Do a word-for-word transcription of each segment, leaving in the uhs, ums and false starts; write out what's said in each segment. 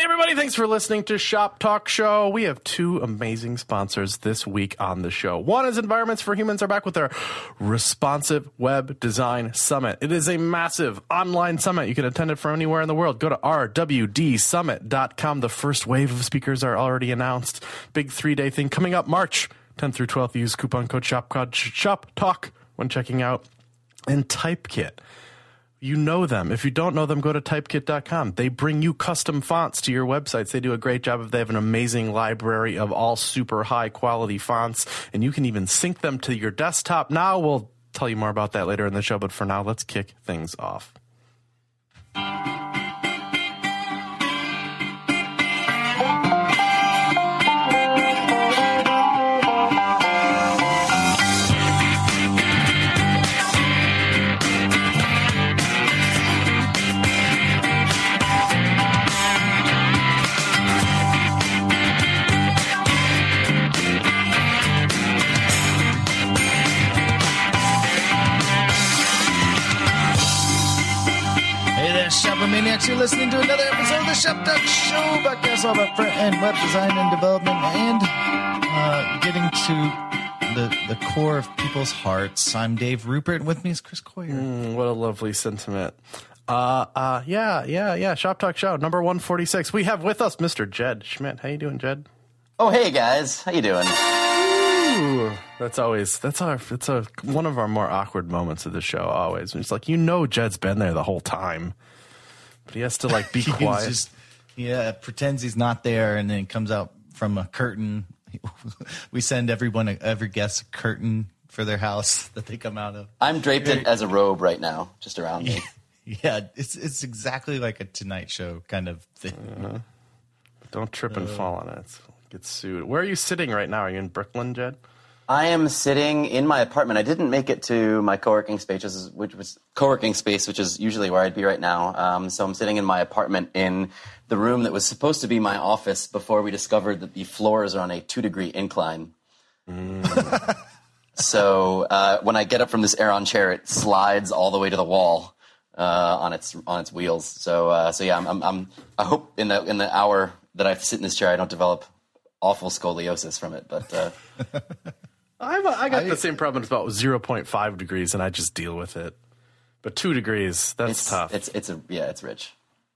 everybody, thanks for listening to Shop Talk Show. We have two amazing sponsors this week on the show. One is Environments for Humans are back with their Responsive Web Design Summit. It is a massive online summit. You can attend it from anywhere in the world. Go to r w d summit dot com. The first wave of speakers are already announced. Big three-day thing coming up March tenth through twelfth. Use coupon code Shop, code Shop Talk when checking out. And Typekit. You know them. If you don't know them, go to typekit dot com. They bring you custom fonts to your websites. They do a great job of. They have an amazing library of all super high quality fonts, and you can even sync them to your desktop. Now we'll tell you more about that later in the show, but for now, let's kick things off. Maniacs, you're listening to another episode of the Shop Talk Show, podcast all about front end web design and development, and uh, getting to the the core of people's hearts. I'm Dave Rupert, and with me is Chris Coyer. Mm, what a lovely sentiment. Uh, uh, yeah, yeah, yeah. Shop Talk Show number one forty-six. We have with us Mister Jed Schmidt. How you doing, Jed? Oh, hey guys, how you doing? Ooh, that's always that's our it's a one of our more awkward moments of the show. Always, it's like, you know, Jed's been there the whole time. But he has to, like, be quiet. Just, yeah, pretends he's not there, and then comes out from a curtain. We send everyone, every guest, a curtain for their house that they come out of. I'm draped in as a robe right now, just around me. Yeah, it's it's exactly like a Tonight Show kind of thing. Uh, don't trip and uh, fall on it. Get sued. Where are you sitting right now? Are you in Brooklyn, Jed? I am sitting in my apartment. I didn't make it to my co-working space, which was co-working space, which is usually where I'd be right now. Um, so I'm sitting in my apartment in the room that was supposed to be my office before we discovered that the floors are on a two-degree incline. Mm. So uh, when I get up from this Aeron chair, it slides all the way to the wall uh, on its on its wheels. So uh, so yeah, I'm, I'm, I'm I hope in the in the hour that I sit in this chair, I don't develop awful scoliosis from it, but. Uh, I've, I got I, the same problem. It's about zero point five degrees, and I just deal with it. But two degrees, that's it's, tough. It's it's a yeah, it's rich.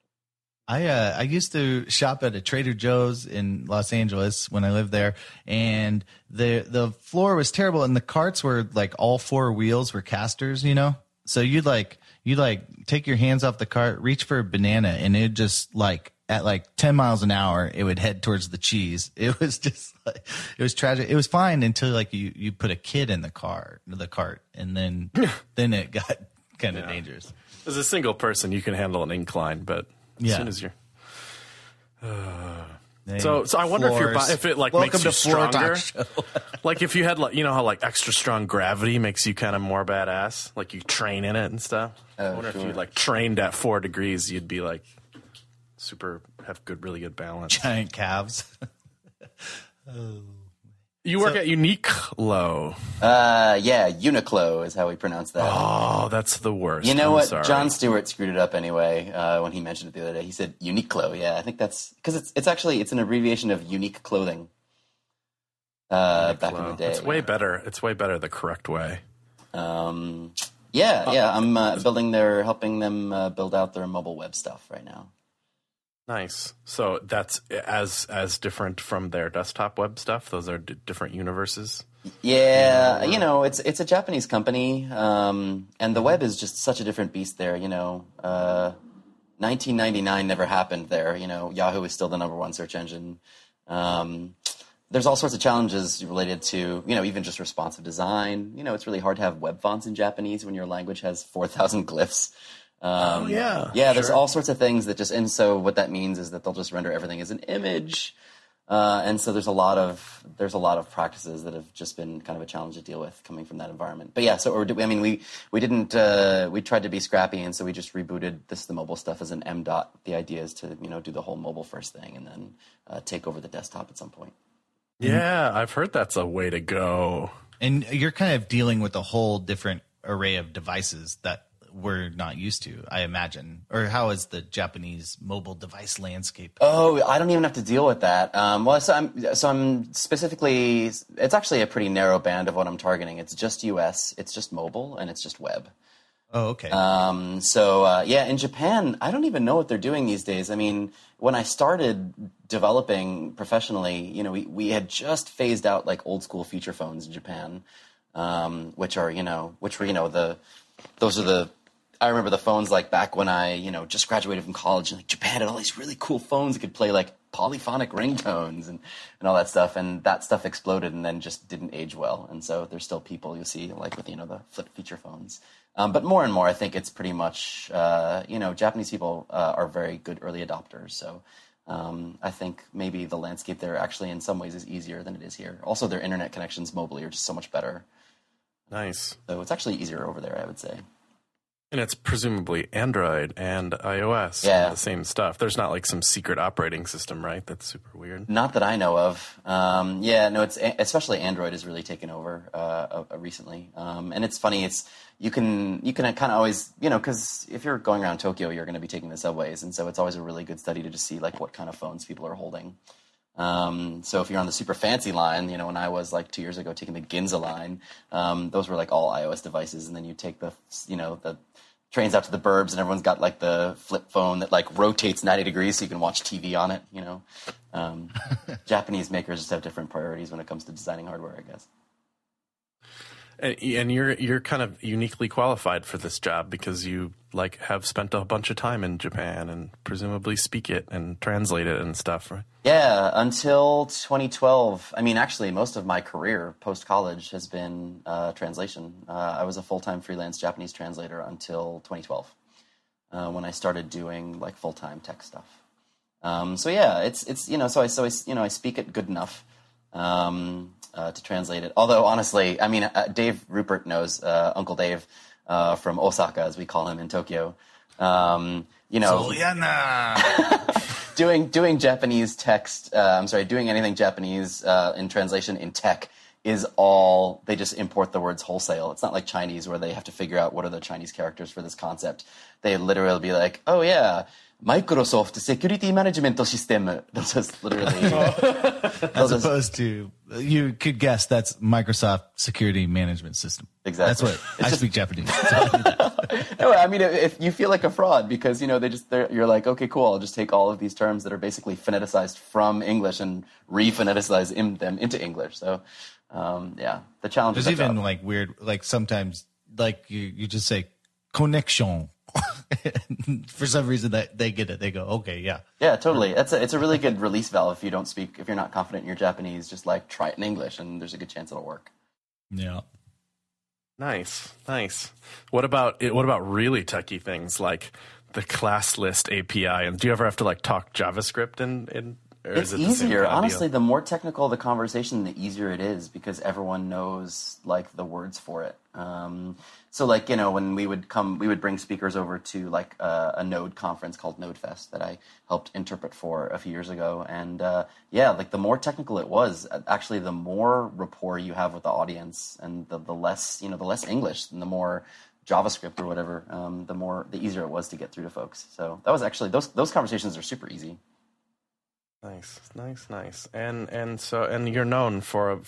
I uh, I used to shop at a Trader Joe's in Los Angeles when I lived there, and the the floor was terrible, and the carts were like all four wheels were casters, you know. So you'd like you'd like take your hands off the cart, reach for a banana, and it just like. At like ten miles an hour, it would head towards the cheese. It was just like, it was tragic. It was fine until like you, you put a kid in the car, the cart, and then then it got kind of yeah. dangerous. As a single person, you can handle an incline, but as yeah. soon as you're, uh, so so I wonder floors. if your if it like Welcome makes you to stronger. Like if you had like you know how like extra strong gravity makes you kind of more badass, like you train in it and stuff. Oh, I wonder sure. if you like trained at four degrees, you'd be like. Super have good, really good balance. Giant calves. Oh. You work so, at Uniqlo. Uh, yeah, Uniqlo is how we pronounce that. Oh, that's the worst. You know I'm what? Sorry. John Stewart screwed it up anyway uh, when he mentioned it the other day. He said Uniqlo. Yeah, I think that's because it's it's actually it's an abbreviation of unique clothing. Uh, back in the day, it's way better. It's way better the correct way. Um, yeah, yeah. I'm uh, building their, helping them uh, build out their mobile web stuff right now. Nice. So that's as as different from their desktop web stuff. Those are d- different universes. Yeah, you know, it's it's a Japanese company, um, and the web is just such a different beast there. You know, uh, nineteen ninety-nine never happened there. You know, Yahoo is still the number one search engine. Um, there's all sorts of challenges related to, you know, even just responsive design. You know, it's really hard to have web fonts in Japanese when your language has four thousand glyphs. Um, oh, yeah. Yeah, there's sure. all sorts of things that just, and so what that means is that they'll just render everything as an image. Uh, and so there's a lot of, there's a lot of practices that have just been kind of a challenge to deal with coming from that environment. But yeah, so, or, I mean, we, we didn't, uh, we tried to be scrappy, and so we just rebooted this, the mobile stuff as an M dot. The idea is to, you know, do the whole mobile first thing and then uh, take over the desktop at some point. Yeah, I've heard that's a way to go. And you're kind of dealing with a whole different array of devices that we're not used to, I imagine. Or how is the Japanese mobile device landscape? Oh, I don't even have to deal with that. Um, well, so I'm so I'm specifically. It's actually a pretty narrow band of what I'm targeting. It's just U S, it's just mobile, and it's just web. Oh, okay. Um, so uh, yeah, in Japan, I don't even know what they're doing these days. I mean, when I started developing professionally, you know, we we had just phased out like old school feature phones in Japan, um, which are you know, which were you know the those are the. I remember the phones like back when I, you know, just graduated from college, and like Japan had all these really cool phones that could play like polyphonic ringtones and, and all that stuff. And that stuff exploded and then just didn't age well. And so there's still people you see like with, you know, the flip feature phones. Um, but more and more, I think it's pretty much, uh, you know, Japanese people uh, are very good early adopters. So um, I think maybe the landscape there actually in some ways is easier than it is here. Also, their internet connections mobily are just so much better. Nice. So it's actually easier over there, I would say. And it's presumably Android and iOS, yeah. the same stuff. There's not like some secret operating system, right? That's super weird. Not that I know of. Um, yeah, no, it's especially Android has really taken over uh, uh, recently. Um, and it's funny. It's you can you can kind of always you know because if you're going around Tokyo, you're going to be taking the subways, and so it's always a really good study to just see like what kind of phones people are holding. Um, so if you're on the super fancy line, you know, when I was like two years ago taking the Ginza line, um, those were like all iOS devices, and then you take the you know the trains out to the burbs, and everyone's got like the flip phone that like rotates ninety degrees so you can watch T V on it. You know, um, Japanese makers just have different priorities when it comes to designing hardware, I guess. And, and you're you're kind of uniquely qualified for this job because you like have spent a bunch of time in Japan and presumably speak it and translate it and stuff, right? Yeah, until twenty twelve. I mean, actually, most of my career post college has been uh, translation. Uh, I was a full time freelance Japanese translator until twenty twelve, uh, when I started doing like full time tech stuff. Um, so yeah, it's it's you know so I so I you know I speak it good enough. Um, Uh, to translate it. Although, honestly, I mean, uh, Dave Rupert knows, uh, Uncle Dave uh, from Osaka, as we call him in Tokyo. Um, you know, doing doing Japanese text, uh, I'm sorry, doing anything Japanese uh, in translation in tech is all, they just import the words wholesale. It's not like Chinese where they have to figure out what are the Chinese characters for this concept. They literally be like, oh yeah, Microsoft Security Management System. They'll just literally... As just, opposed to, you could guess that's Microsoft Security Management System. Exactly. That's what, it's I just, speak Japanese. So I no, I mean, if you feel like a fraud because, you know, they just, you're like, okay, cool, I'll just take all of these terms that are basically phoneticized from English and re-phoneticize in them into English. So, um, yeah, the challenge There's is even job. like weird, like sometimes, like you, you just say connection. For some reason that they get it, they go, okay, yeah, yeah, totally. That's a, it's a really good release valve if you don't speak, if you're not confident in your Japanese, just like try it in English, and there's a good chance it'll work. Yeah, nice, nice. What about what about really techie things like the class list A P I? And do you ever have to like talk JavaScript in in? Or it's is it easier, honestly. The more technical the conversation, the easier it is because everyone knows like the words for it. Um, so, like you know, when we would come, we would bring speakers over to like uh, a Node conference called NodeFest that I helped interpret for a few years ago. And uh, yeah, like the more technical it was, actually, the more rapport you have with the audience, and the, the less you know, the less English, and the more JavaScript or whatever, um, the more the easier it was to get through to folks. So that was actually those those conversations are super easy. Nice, nice, nice. And and so and you're known for a,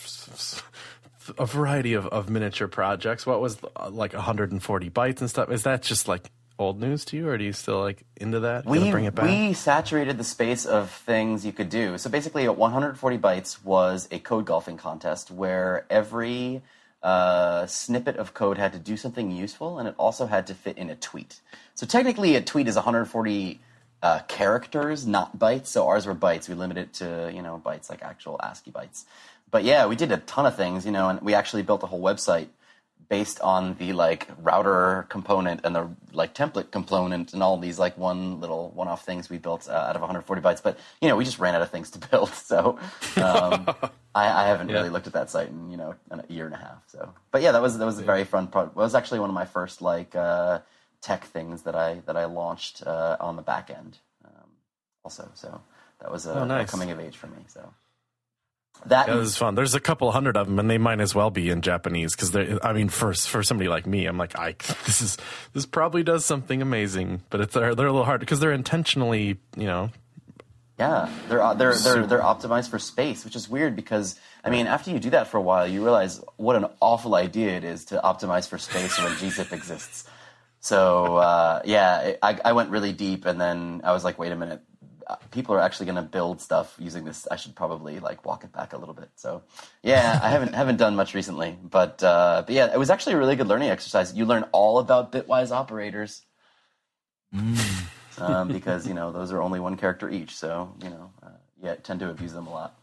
a variety of, of miniature projects. What was like one hundred forty bytes and stuff? Is that just like old news to you, or do you still like into that? We bring it back? we saturated the space of things you could do. So basically, one hundred forty bytes was a code golfing contest where every uh, snippet of code had to do something useful, and it also had to fit in a tweet. So technically, a tweet is one hundred forty Uh, characters, not bytes. So ours were bytes. We limited it to, you know, bytes, like actual ASCII bytes. But yeah, we did a ton of things, you know, and we actually built a whole website based on the like router component and the like template component and all these like one little one-off things we built uh, out of one hundred forty bytes. But, you know, we just ran out of things to build. So um, I, I haven't yeah. really looked at that site in, you know, a year and a half. So, but yeah, that was, that was a very fun part. It was actually one of my first like, uh, tech things that I that I launched uh, on the back end, um, also. So that was a, oh, nice. a coming of age for me. So That Yeah, this is fun. There's a couple hundred of them, and they might as well be in Japanese because they. I mean, for for somebody like me, I'm like, I this is this probably does something amazing, but it's they're, they're a little hard because they're intentionally, you know. Yeah, they're they're they're they're optimized for space, which is weird because I mean, after you do that for a while, you realize what an awful idea it is to optimize for space when G zip exists. So uh, yeah, I, I went really deep, and then I was like, wait a minute. People are actually going to build stuff using this. I should probably like walk it back a little bit. So, yeah, I haven't haven't done much recently, but uh, but yeah, it was actually a really good learning exercise. You learn all about bitwise operators mm. um, because you know those are only one character each. So you know, uh, yeah, tend to abuse them a lot.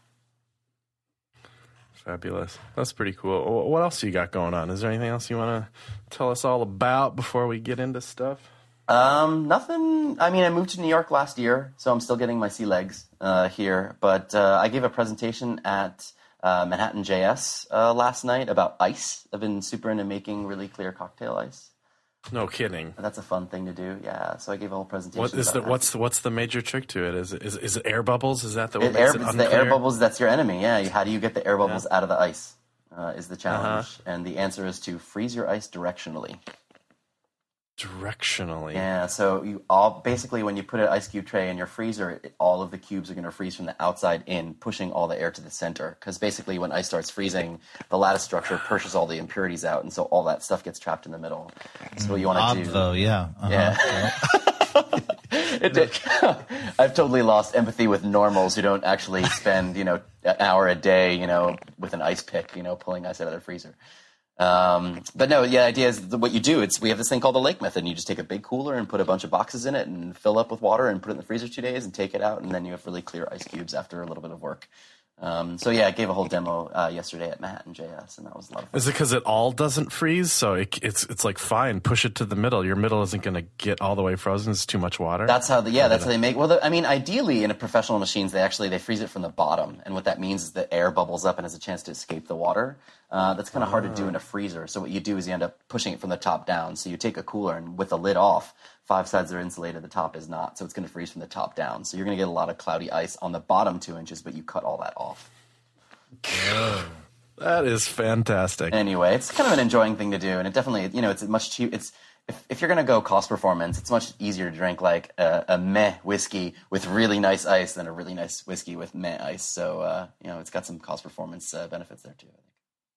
Fabulous. That's pretty cool. What else you got going on? Is there anything else you want to tell us all about before we get into stuff? Um, nothing. I mean, I moved to New York last year, so I'm still getting my sea legs uh, here. But uh, I gave a presentation at uh, Manhattan J S uh, last night about ice. I've been super into making really clear cocktail ice. No kidding. That's a fun thing to do. Yeah. So I gave a whole presentation. What is about the that. what's the, what's the major trick to it? Is it is, is it air bubbles? Is that the what it, makes air, it it's unclear? the air bubbles that's your enemy. Yeah. How do you get the air bubbles yeah. out of the ice? Uh, is the challenge, uh-huh. and the answer is to freeze your ice directionally. Directionally. Yeah, so you all basically when you put an ice cube tray in your freezer, it, all of the cubes are going to freeze from the outside in, pushing all the air to the center. Because basically, when ice starts freezing, the lattice structure pushes all the impurities out, and so all that stuff gets trapped in the middle. So what you want to do? Though, yeah, uh-huh. yeah. it, it, I've totally lost empathy with normals who don't actually spend you know an hour a day you know with an ice pick you know pulling ice out of their freezer. Um, but no, yeah, the idea is the, what you do. It's we have this thing called the lake method. And you just take a big cooler and put a bunch of boxes in it and fill up with water and put it in the freezer two days and take it out, and then you have really clear ice cubes after a little bit of work. Um, so yeah, I gave a whole demo uh, yesterday at Manhattan J S, and that was a lot of fun. Is it because it all doesn't freeze? So it, it's it's like fine, push it to the middle. Your middle isn't going to get all the way frozen. It's too much water. That's how the yeah, that's how they make. Well, the, I mean, ideally in a professional machines, they actually they freeze it from the bottom, and what that means is the air bubbles up and has a chance to escape the water. Uh, that's kind of hard to do in a freezer. So what you do is you end up pushing it from the top down. So you take a cooler and with the lid off, five sides are insulated, the top is not. So it's going to freeze from the top down. So you're going to get a lot of cloudy ice on the bottom two inches, but you cut all that off. Oh, that is fantastic. Anyway, it's kind of an enjoying thing to do, and it definitely, you know, it's much cheap. It's if if you're going to go cost performance, it's much easier to drink like a, a meh whiskey with really nice ice than a really nice whiskey with meh ice. So uh, you know, it's got some cost performance uh, benefits there too, I think.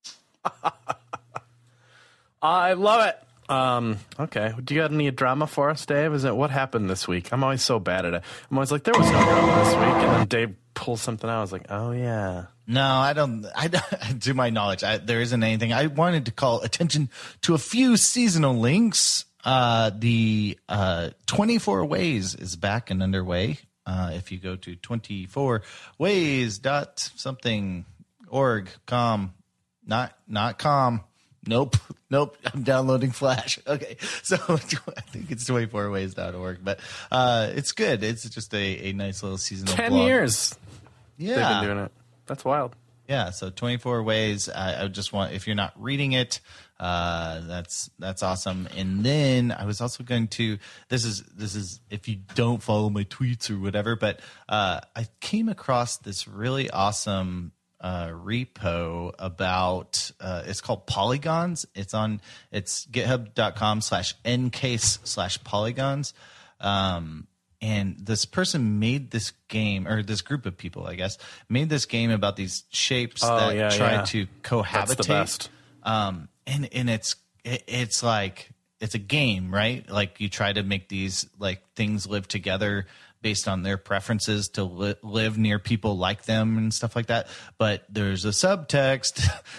I love it. Um, okay. Do you got any drama for us, Dave? Is it what happened this week? I'm always so bad at it. I'm always like, there was no drama this week, and then Dave pulls something out. I was like, oh yeah. No, I don't. I don't, to my knowledge, I, there isn't anything. I wanted to call attention to a few seasonal links. Uh, the uh, twenty-four Ways is back and underway. Uh, if you go to twenty-four ways dot something org com. Not not com. Nope. Nope. I'm downloading Flash. Okay. So I think it's twenty-four ways dot org. But uh, it's good. It's just a, a nice little seasonal Ten blog. years Yeah. they've been doing it. That's wild. Yeah. So twenty-four ways. I, I just want, if you're not reading it, uh, that's that's awesome. And then I was also going to, this is, this is if you don't follow my tweets or whatever, but uh, I came across this really awesome Uh, repo about uh, it's called Polygons. It's on it's github.com slash ncase slash polygons. Um, and this person made this game, or this group of people, I guess, made this game about these shapes oh, that yeah, try yeah. to cohabitate. That's the best. Um, and and it's it, it's like it's a game, right? Like you try to make these like things live together based on their preferences to li- live near people like them and stuff like that. But there's a subtext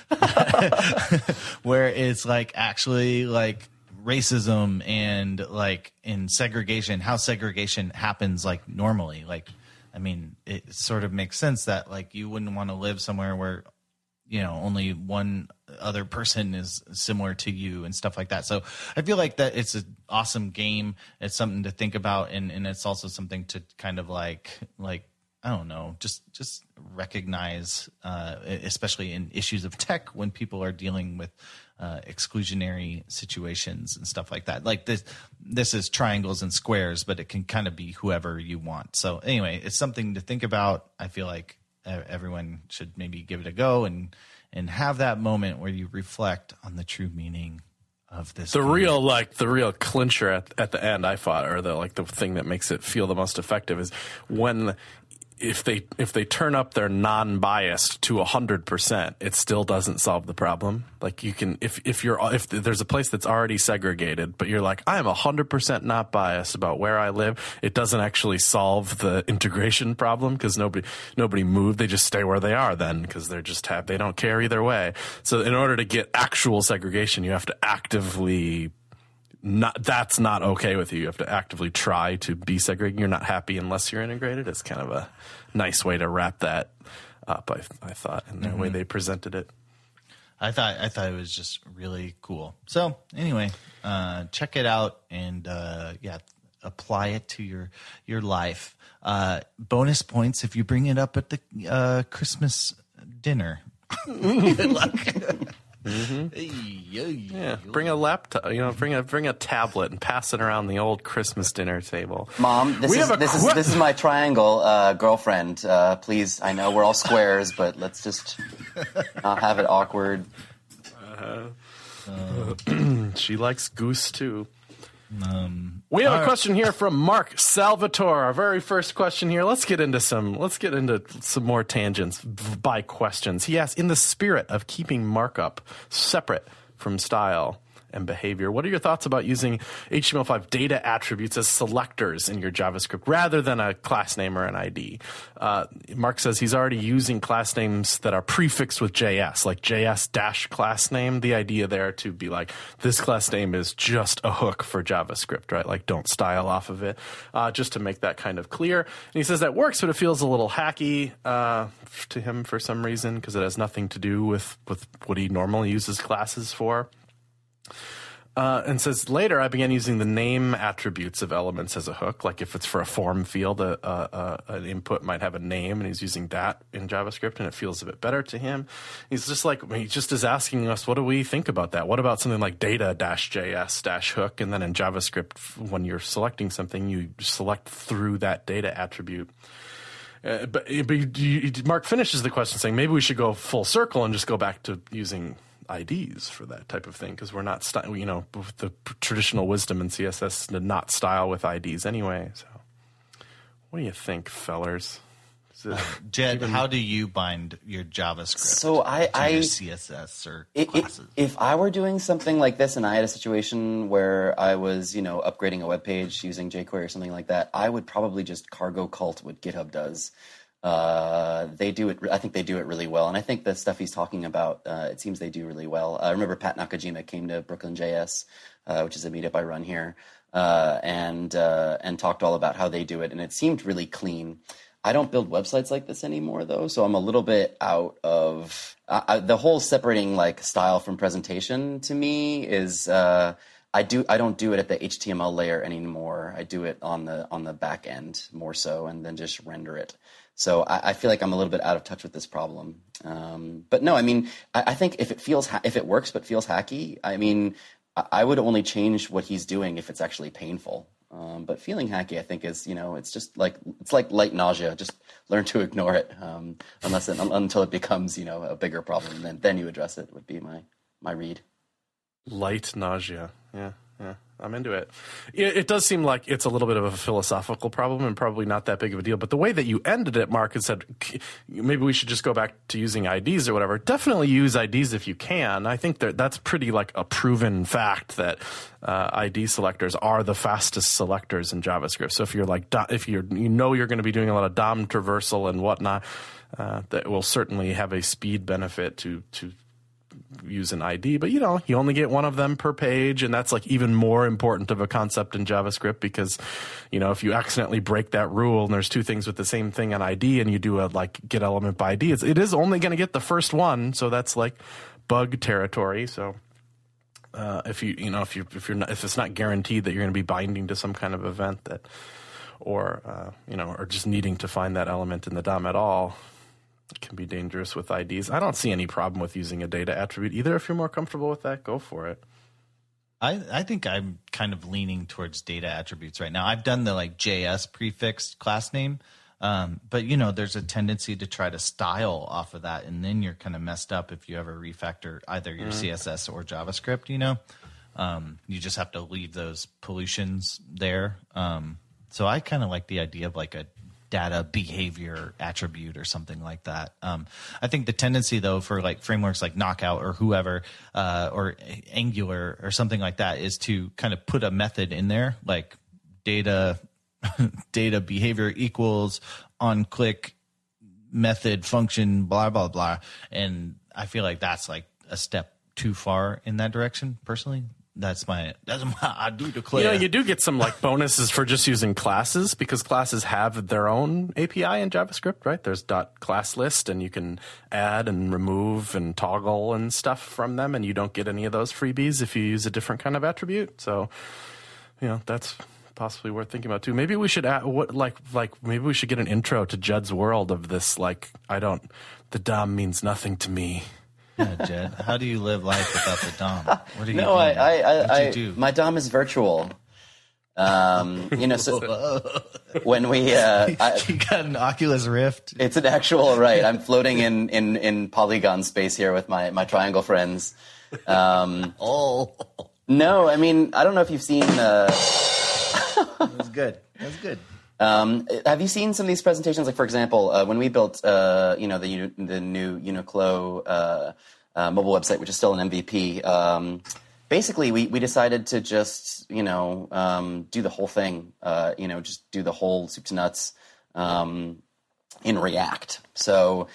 where it's like actually like racism and like in segregation, how segregation happens like normally. Like, I mean, it sort of makes sense that like you wouldn't want to live somewhere where, you know, only one other person is similar to you and stuff like that. So I feel like that it's an awesome game. It's something to think about. And, and it's also something to kind of like, like, I don't know, just, just recognize, uh, especially in issues of tech when people are dealing with uh, exclusionary situations and stuff like that. Like this, this is triangles and squares, but it can kind of be whoever you want. So anyway, it's something to think about. I feel like everyone should maybe give it a go and and have that moment where you reflect on the true meaning of this. The game. real, like the real clincher at at the end, I thought, or the like the thing that makes it feel the most effective is when. If they if they turn up their non-biased to a hundred percent, it still doesn't solve the problem. Like you can if if you're if there's a place that's already segregated, but you're like I am a hundred percent not biased about where I live, it doesn't actually solve the integration problem because nobody nobody moved. They just stay where they are then because they're just have they don't care either way. So in order to get actual segregation, you have to actively. Not that's not okay with you. You have to actively try to be segregated. You're not happy unless you're integrated. It's kind of a nice way to wrap that up. I, I thought in the mm-hmm. way they presented it. I thought I thought it was just really cool. So anyway, uh, check it out and uh, yeah, apply it to your your life. Uh, bonus points if you bring it up at the uh, Christmas dinner. Good luck. Mm-hmm. Yeah, bring a laptop. You know, bring a bring a tablet and pass it around the old Christmas dinner table. Mom, this we is have a this qu- is this is my triangle uh, girlfriend. Uh, please, I know we're all squares, but let's just not have it awkward. Uh, uh, she likes goose too. Um, we have a right. question here from Mark Salvatore. Our very first question here. Let's get into some. Let's get into some more tangents by questions. He asks, in the spirit of keeping markup separate from style and behavior, what are your thoughts about using H T M L five data attributes as selectors in your JavaScript rather than a class name or an I D? Uh, Mark says he's already using class names that are prefixed with J S, like J S dash class name. The idea there to be like, this class name is just a hook for JavaScript, right? Like don't style off of it, uh, just to make that kind of clear. And he says that works, but it feels a little hacky uh, to him for some reason because it has nothing to do with, with what he normally uses classes for. Uh, and says later I began using the name attributes of elements as a hook. Like if it's for a form field, a, a, a, an input might have a name, and he's using that in JavaScript, and it feels a bit better to him. He's just like he just is asking us, what do we think about that? What about something like data dash J S dash hook, and then in JavaScript, when you're selecting something, you select through that data attribute. Uh, but but you, you, Mark finishes the question saying maybe we should go full circle and just go back to using I Ds for that type of thing because we're not, st- you know, the traditional wisdom in C S S to not style with I Ds anyway. So, what do you think, fellers? Uh, Jed, even... how do you bind your JavaScript so I, to I, your C S S or it, classes? It, if I were doing something like this and I had a situation where I was, you know, upgrading a web page using jQuery or something like that, I would probably just cargo cult what GitHub does. Uh, they do it. I think they do it really well, and I think the stuff he's talking about, uh, it seems they do really well. I remember Pat Nakajima came to Brooklyn J S, uh, which is a meetup I run here, uh, and uh, and talked all about how they do it, and it seemed really clean. I don't build websites like this anymore, though, so I'm a little bit out of uh, I, the whole separating like style from presentation. To me, is uh, I do I don't do it at the H T M L layer anymore. I do it on the on the back end more so, and then just render it. So I, I feel like I'm a little bit out of touch with this problem. Um, but no, I mean, I, I think if it feels ha- if it works but feels hacky, I mean, I, I would only change what he's doing if it's actually painful. Um, but feeling hacky, I think, is, you know, it's just like it's like light nausea. Just learn to ignore it um, unless it, until it becomes, you know, a bigger problem. And then then you address it. Would be my my read. Light nausea, yeah. Yeah, I'm into it. it. It does seem like it's a little bit of a philosophical problem and probably not that big of a deal. But the way that you ended it, Mark, and said maybe we should just go back to using I Ds or whatever. Definitely use I Ds if you can. I think that that's pretty like a proven fact that uh, I D selectors are the fastest selectors in JavaScript. So if you're like if you're you know you're going to be doing a lot of D O M traversal and whatnot, uh, that will certainly have a speed benefit to to. use an I D, but you know, you only get one of them per page, and that's like even more important of a concept in JavaScript because, you know, if you accidentally break that rule and there's two things with the same thing on I D and you do a like get element by I D, it's, it is only going to get the first one, so that's like bug territory. So uh, if you you know if you if you're not, if it's not guaranteed that you're going to be binding to some kind of event that, or uh, you know, or just needing to find that element in the D O M at all. It can be dangerous with I Ds. I don't see any problem with using a data attribute either. If you're more comfortable with that, go for it. I, I think I'm kind of leaning towards data attributes right now. I've done the like J S prefixed class name Um, but, you know, there's a tendency to try to style off of that, and then you're kind of messed up if you ever refactor either your mm-hmm. C S S or JavaScript, you know. Um, you just have to leave those pollutions there. Um, so I kind of like the idea of like a data behavior attribute or something like that. Um, I think the tendency, though, for like frameworks like Knockout or whoever, uh, or Angular or something like that, is to kind of put a method in there, like data data behavior equals on click method function, blah, blah, blah. And I feel like that's like a step too far in that direction, personally. That's my, that's my, I do declare. You know, you do get some like bonuses for just using classes, because classes have their own A P I in JavaScript, right? There's dot class list, and you can add and remove and toggle and stuff from them, and you don't get any of those freebies if you use a different kind of attribute. So, you know, that's possibly worth thinking about too. Maybe we should add, what like like maybe we should get an intro to Judd's world of this. Like, I don't, the D O M means nothing to me. Yeah, Jed, how do you live life without the D O M? What do you no, do? I, I, I, what I do? my D O M is virtual. Um, you know, so when we, uh, I, you got an Oculus Rift. It's an actual, right. I'm floating in, in, in polygon space here with my, my triangle friends. Um, oh, no, I mean, I don't know if you've seen, uh, That was good. That was good. Um, have you seen some of these presentations? Like, for example, uh, when we built, uh, you know, the the new Uniqlo uh, uh, mobile website, which is still an M V P. Um, basically, we we decided to just, you know, um, do the whole thing. Uh, you know, just do the whole soup to nuts um, in React. So.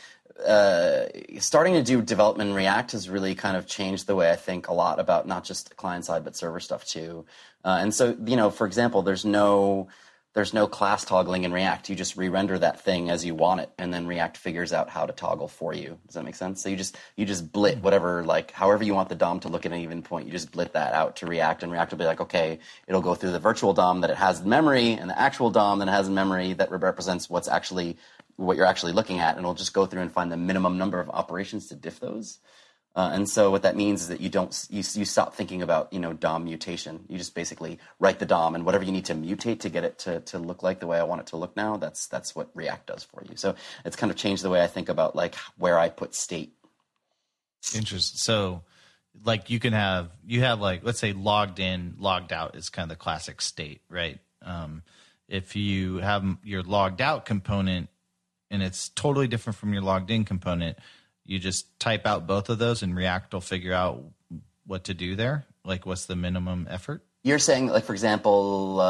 Uh, starting to do development in React has really kind of changed the way I think a lot about not just client side but server stuff too. Uh, and so, you know, for example, there's no there's no class toggling in React. You just re-render that thing as you want it, and then React figures out how to toggle for you. Does that make sense? So you just you just blit whatever, like however you want the D O M to look at any given point, you just blit that out to React, and React will be like, okay, it'll go through the virtual D O M that it has in memory and the actual D O M that it has in memory that represents what's actually what you're actually looking at, and it'll just go through and find the minimum number of operations to diff those. Uh, and so what that means is that you don't you, you stop thinking about, you know, D O M mutation. You just basically write the D O M, and whatever you need to mutate to get it to, to look like the way I want it to look now, that's that's what React does for you. So it's kind of changed the way I think about like where I put state. Interesting. So like you can have you have like, let's say logged in, logged out is kind of the classic state, right? Um, if you have your logged out component and it's totally different from your logged in component, you just type out both of those and React will figure out what to do there? Like, what's the minimum effort? You're saying, like, for example,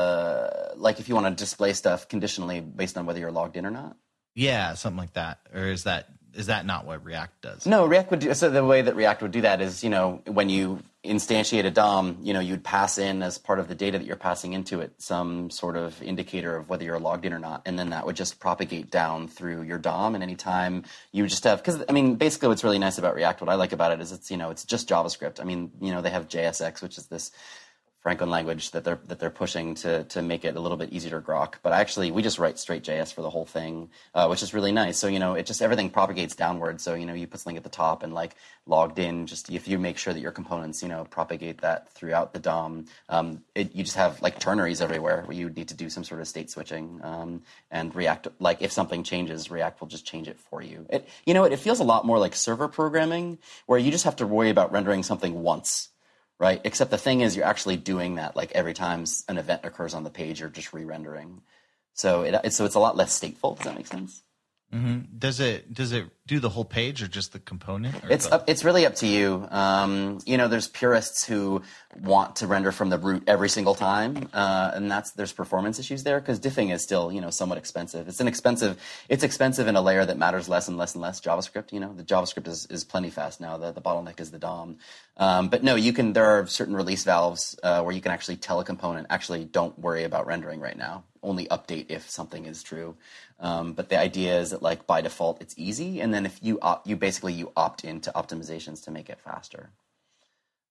uh, like if you want to display stuff conditionally based on whether you're logged in or not? Yeah, something like that. Or is that is that not what React does? No, React would do, so the way that React would do that is, you know, when you instantiate a D O M, you know, you'd pass in as part of the data that you're passing into it some sort of indicator of whether you're logged in or not, and then that would just propagate down through your D O M, and anytime you just have, because, I mean, basically what's really nice about React, what I like about it is it's, you know, it's just JavaScript. I mean, you know, they have J S X, which is this Franklin language that they're that they're pushing to to make it a little bit easier to grok. But actually, we just write straight J S for the whole thing, uh, which is really nice. So, you know, it just everything propagates downward. So, you know, you put something at the top and like logged in. Just if you make sure that your components, you know, propagate that throughout the D O M, um, it, you just have like ternaries everywhere where you would need to do some sort of state switching. Um, and React, like if something changes, React will just change it for you. It, you know, it, it feels a lot more like server programming, where you just have to worry about rendering something once. Right, except the thing is, you're actually doing that like every time an event occurs on the page, you're just re-rendering. So it, it so it's a lot less stateful. Does that make sense? Mm-hmm. Does it does it do the whole page or just the component? Or it's up, it's really up to you. Um, you know, there's purists who want to render from the root every single time, uh, and that's there's performance issues there because diffing is still, you know, somewhat expensive. It's an expensive it's expensive in a layer that matters less and less and less. JavaScript, you know, the JavaScript is, is plenty fast now. The the bottleneck is the D O M. Um, but no, you can. There are certain release valves uh, where you can actually tell a component, actually, don't worry about rendering right now. Only update if something is true. Um, but the idea is that, like, by default, it's easy, and then if you opt, you basically you opt into optimizations to make it faster.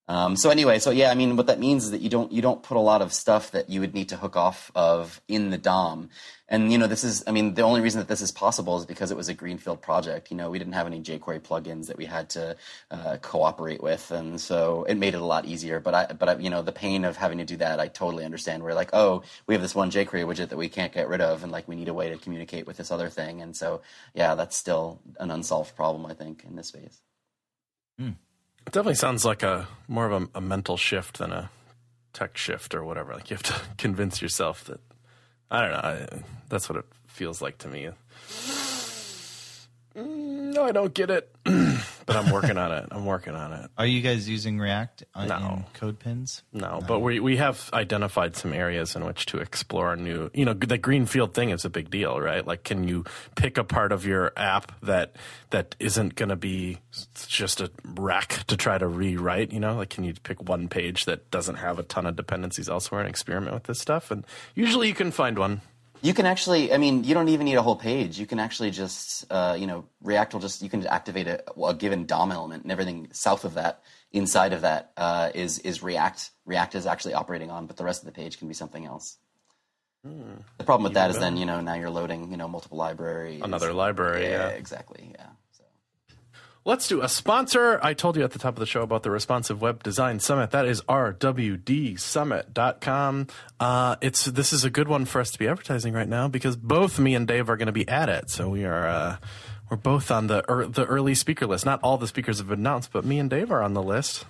Um, so anyway, so yeah, I mean, what that means is that you don't you don't put a lot of stuff that you would need to hook off of in the D O M. And you know, this is, I mean, the only reason that this is possible is because it was a greenfield project. You know, we didn't have any jQuery plugins that we had to uh, cooperate with, and so it made it a lot easier. But I, but I, you know, the pain of having to do that, I totally understand. We're like, oh, we have this one jQuery widget that we can't get rid of, and like we need a way to communicate with this other thing. And so, yeah, that's still an unsolved problem, I think, in this space. Hmm. It definitely sounds like a more of a, a mental shift than a tech shift or whatever. Like you have to convince yourself that, I don't know, I, that's what it feels like to me. No, I don't get it, but I'm working on it. I'm working on it. Are you guys using React on, no. in CodePens? No, no, but we we have identified some areas in which to explore new, you know, the greenfield thing is a big deal, right? Like, can you pick a part of your app that that isn't going to be just a wreck to try to rewrite, you know? Like, can you pick one page that doesn't have a ton of dependencies elsewhere and experiment with this stuff? And usually you can find one. You can actually, I mean, you don't even need a whole page. You can actually just, uh, you know, React will just, you can activate a, a given D O M element, and everything south of that, inside of that, uh, is is React. React is actually operating on, but the rest of the page can be something else. Hmm. The problem with that is then, you know, now you're loading, you know, multiple libraries. Another library, yeah. Yeah, exactly, yeah. Let's do a sponsor. I told you at the top of the show about the Responsive Web Design Summit. That is R W D summit dot com. Uh, it's this is a good one for us to be advertising right now because both me and Dave are going to be at it. So we are uh, we're both on the er, the early speaker list. Not all the speakers have been announced, but me and Dave are on the list.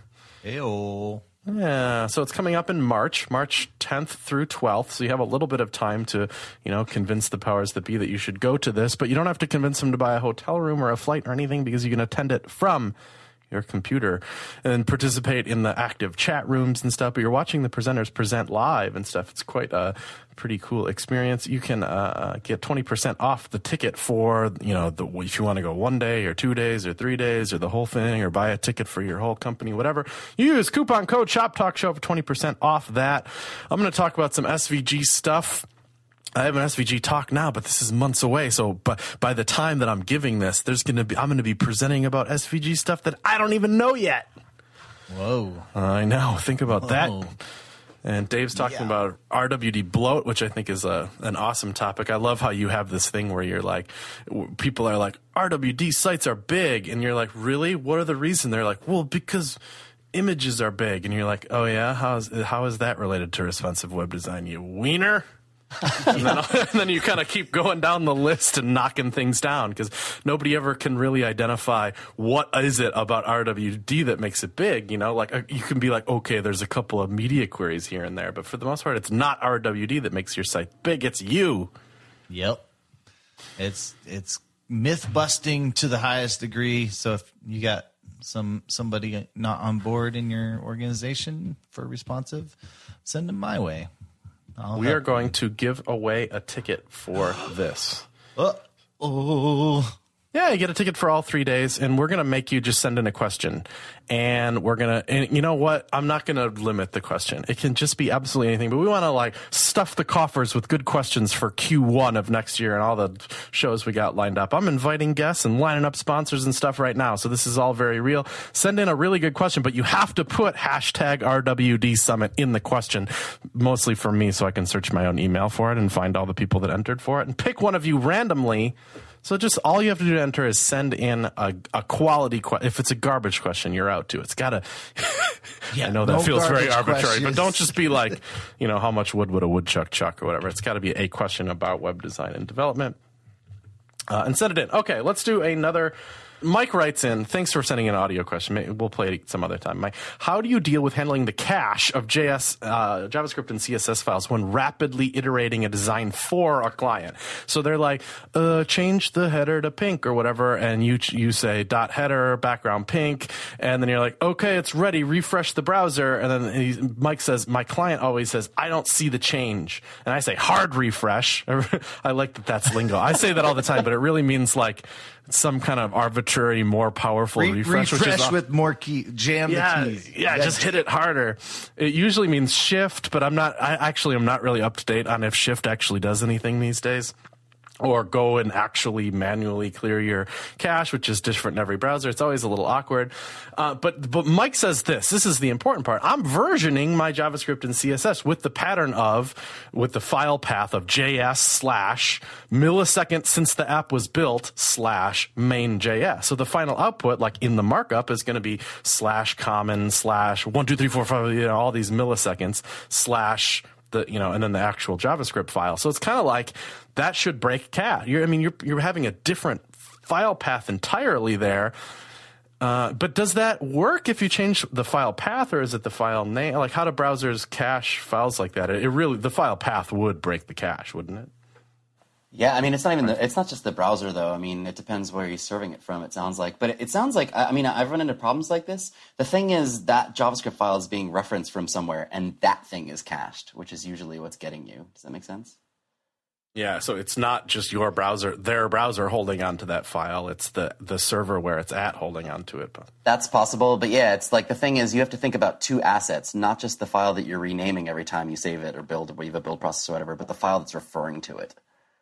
Ew. Yeah, so it's coming up in March, March tenth through twelfth. So you have a little bit of time to, you know, convince the powers that be that you should go to this. But you don't have to convince them to buy a hotel room or a flight or anything because you can attend it from your computer and participate in the active chat rooms and stuff. But you're watching the presenters present live and stuff. It's quite a pretty cool experience. You can uh, get twenty percent off the ticket for, you know, the, if you want to go one day or two days or three days or the whole thing or buy a ticket for your whole company, whatever. Use coupon code ShopTalkShow for twenty percent off that. I'm going to talk about some S V G stuff. I have an S V G talk now, but this is months away. So, but by the time that I'm giving this, there's going to be, I'm going to be presenting about S V G stuff that I don't even know yet. Whoa. I know. Think about Whoa. that. And Dave's talking yeah. about R W D bloat, which I think is a an awesome topic. I love how you have this thing where you're like, people are like, R W D sites are big. And you're like, really? What are the reasons? They're like, well, because images are big. And you're like, oh yeah? How is, how is that related to responsive web design, you wiener? and, then, and then you kind of keep going down the list and knocking things down because nobody ever can really identify what is it about R W D that makes it big. You know, like uh, you can be like, okay, there's a couple of media queries here and there, but for the most part, it's not R W D that makes your site big. It's you. Yep. It's it's myth busting to the highest degree. So if you got some somebody not on board in your organization for responsive, send them my way. I'll we are going to give away a ticket for this. Uh, oh. Yeah, you get a ticket for all three days, and we're going to make you just send in a question. And we're going to, and you know what? I'm not going to limit the question. It can just be absolutely anything, but we want to like stuff the coffers with good questions for Q one of next year and all the shows we got lined up. I'm inviting guests and lining up sponsors and stuff right now. So this is all very real. Send in a really good question, but you have to put hashtag R W D Summit in the question, mostly for me so I can search my own email for it and find all the people that entered for it and pick one of you randomly. So just all you have to do to enter is send in a, a quality question. If it's a garbage question, you're out too. It's got to yeah, – I know that no feels very arbitrary, questions. But don't just be like, you know, how much wood would a woodchuck chuck or whatever. It's got to be a question about web design and development. Uh, and send it in. Okay, let's do another – Mike writes in, thanks for sending an audio question. Maybe we'll play it some other time. Mike, how do you deal with handling the cache of J S, uh, JavaScript and C S S files when rapidly iterating a design for a client? So they're like, uh, change the header to pink or whatever, and you you say dot header, background pink, and then you're like, okay, it's ready, refresh the browser, and then he, Mike says, my client always says, I don't see the change. And I say, hard refresh. I like that that's lingo. I say that all the time, but it really means like some kind of arbitrary, more powerful Re- refresh. Refresh which is with more key, jam yeah, the keys. Yeah, just hit it harder. It usually means shift, but I'm not, I actually am not really up to date on if shift actually does anything these days. or go and actually manually clear your cache, which is different in every browser. It's always a little awkward. Uh, but but Mike says this. This is the important part. I'm versioning my JavaScript and C S S with the pattern of, with the file path of J S slash millisecond since the app was built slash main.js. So the final output, like in the markup, is going to be slash common slash one, two, three, four, five, you know, all these milliseconds slash the, you know, and then the actual JavaScript file. So it's kind of like that should break cache. You're, I mean, you're you're having a different file path entirely there. Uh, but does that work if you change the file path, or is it the file name? Like, how do browsers cache files like that? It, it really, the file path would break the cache, wouldn't it? Yeah, I mean, it's not even the, it's not just the browser though. I mean, it depends where you're serving it from. It sounds like, but it, it sounds like, I mean, I've run into problems like this. The thing is that JavaScript file is being referenced from somewhere, and that thing is cached, which is usually what's getting you. Does that make sense? Yeah, so it's not just your browser, their browser holding onto that file. It's the the server where it's at holding onto it. That's possible, but yeah, it's like the thing is you have to think about two assets, not just the file that you're renaming every time you save it or build, or you have a build process or whatever, but the file that's referring to it.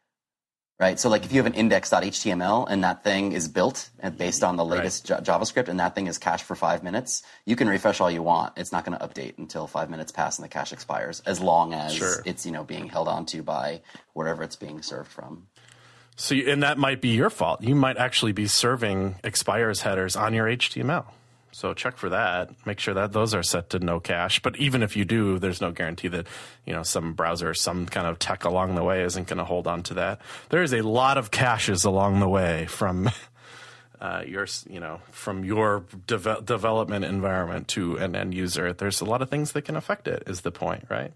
Right, so like if you have an index.html and that thing is built based on the latest right. JavaScript, and that thing is cached for five minutes, you can refresh all you want. It's not going to update until five minutes pass and the cache expires, as long as sure. it's, you know, being held onto by wherever it's being served from. So, you, and that might be your fault. You might actually be serving expires headers on your H T M L. So check for that. Make sure that those are set to no cache. But even if you do, there's no guarantee that, you know, some browser, some kind of tech along the way isn't going to hold on to that. There is a lot of caches along the way from uh, your, you know, from your de- development environment to an end user. There's a lot of things that can affect it. Is the point, right?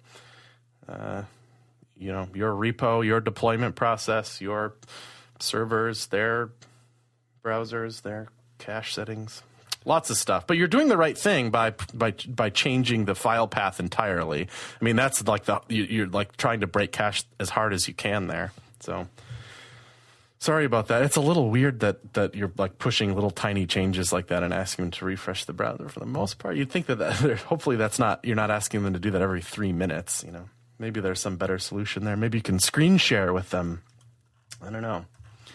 Uh, you know, your repo, your deployment process, your servers, their browsers, their cache settings. Lots of stuff, but you're doing the right thing by by by changing the file path entirely. I mean, that's like the you're like trying to break cache as hard as you can there. So sorry about that. It's a little weird that that you're like pushing little tiny changes like that and asking them to refresh the browser. For the most part, you'd think that, that hopefully that's not you're not asking them to do that every three minutes. You know, maybe there's some better solution there. Maybe you can screen share with them. I don't know.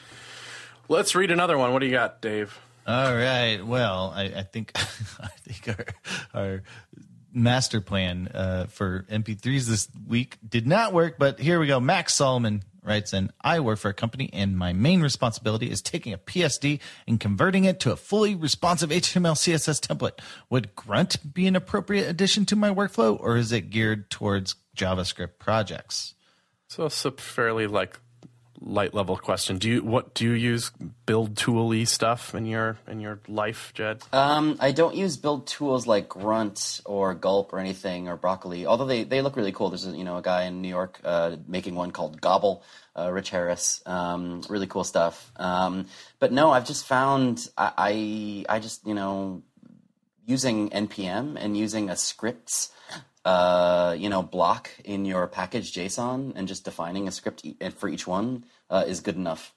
Let's read another one. What do you got, Dave? All right. Well, I, I think I think our our master plan uh, for M P threes this week did not work, but here we go. Max Solomon writes in, I work for a company and my main responsibility is taking a P S D and converting it to a fully responsive H T M L C S S template. Would Grunt be an appropriate addition to my workflow, or is it geared towards JavaScript projects? So it's a fairly like light level question. Do you what do you use build tool-y stuff in your in your life, Jed? Um, I don't use build tools like Grunt or Gulp or anything or Broccoli, although they, they look really cool. There's a, you know a guy in New York uh, making one called Gobble, uh, Rich Harris. Um, really cool stuff. Um, but no, I've just found I, I I just you know using N P M and using a scripts Uh, you know, block in your package JSON and just defining a script e- for each one uh, is good enough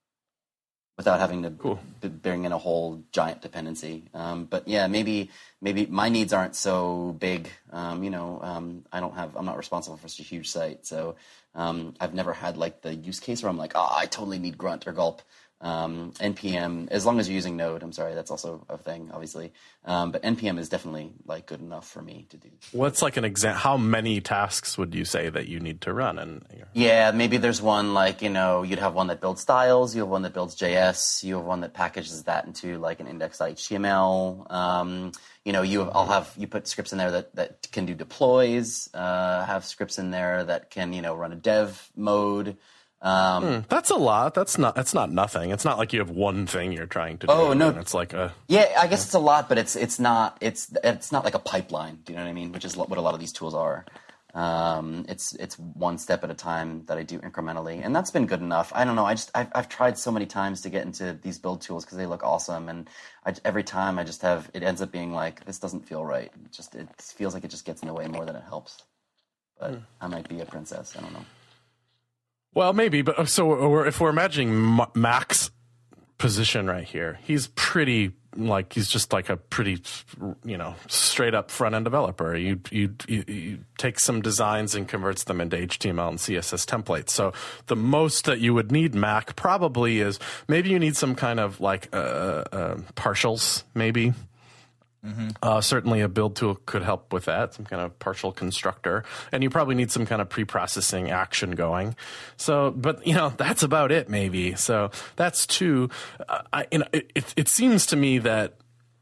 without having to cool. b- bring in a whole giant dependency. Um, but yeah, maybe maybe my needs aren't so big. Um, you know, um, I don't have, I'm not responsible for such a huge site. So um, I've never had like the use case where I'm like, oh, I totally need Grunt or Gulp. Um, N P M, as long as you're using Node, I'm sorry, that's also a thing, obviously. Um, but N P M is definitely like good enough for me to do. What's like an example? How many tasks would you say that you need to run? And yeah, maybe there's one like, you know, you'd have one that builds styles, you have one that builds J S, you have one that packages that into like an index.html. Um, you know, you I'll have you put scripts in there that, that can do deploys, uh, have scripts in there that can, you know, run a dev mode. Um, hmm, that's a lot. That's not. That's not nothing. It's not like you have one thing you're trying to do. Oh no, it's like a. Yeah, I guess it's a lot, but it's it's not it's it's not like a pipeline. Do you know what I mean? Which is what a lot of these tools are. Um, it's it's one step at a time that I do incrementally, and that's been good enough. I don't know. I just I've, I've tried so many times to get into these build tools because they look awesome, and I, every time I just have it ends up being like this doesn't feel right. It just it feels like it just gets in the way more than it helps. But hmm. I might be a princess. I don't know. Well, maybe, but so we're, if we're imagining Max position right here. He's pretty like he's just like a pretty, you know, straight up front end developer. You, you you you take some designs and converts them into H T M L and C S S templates. So the most that you would need Mac probably is maybe you need some kind of like uh, uh, partials, maybe. Mm-hmm. Uh, certainly a build tool could help with that, some kind of partial constructor. And you probably need some kind of pre-processing action going. So, but, you know, that's about it, maybe. So that's two. Uh, I, you know, it, it, it seems to me that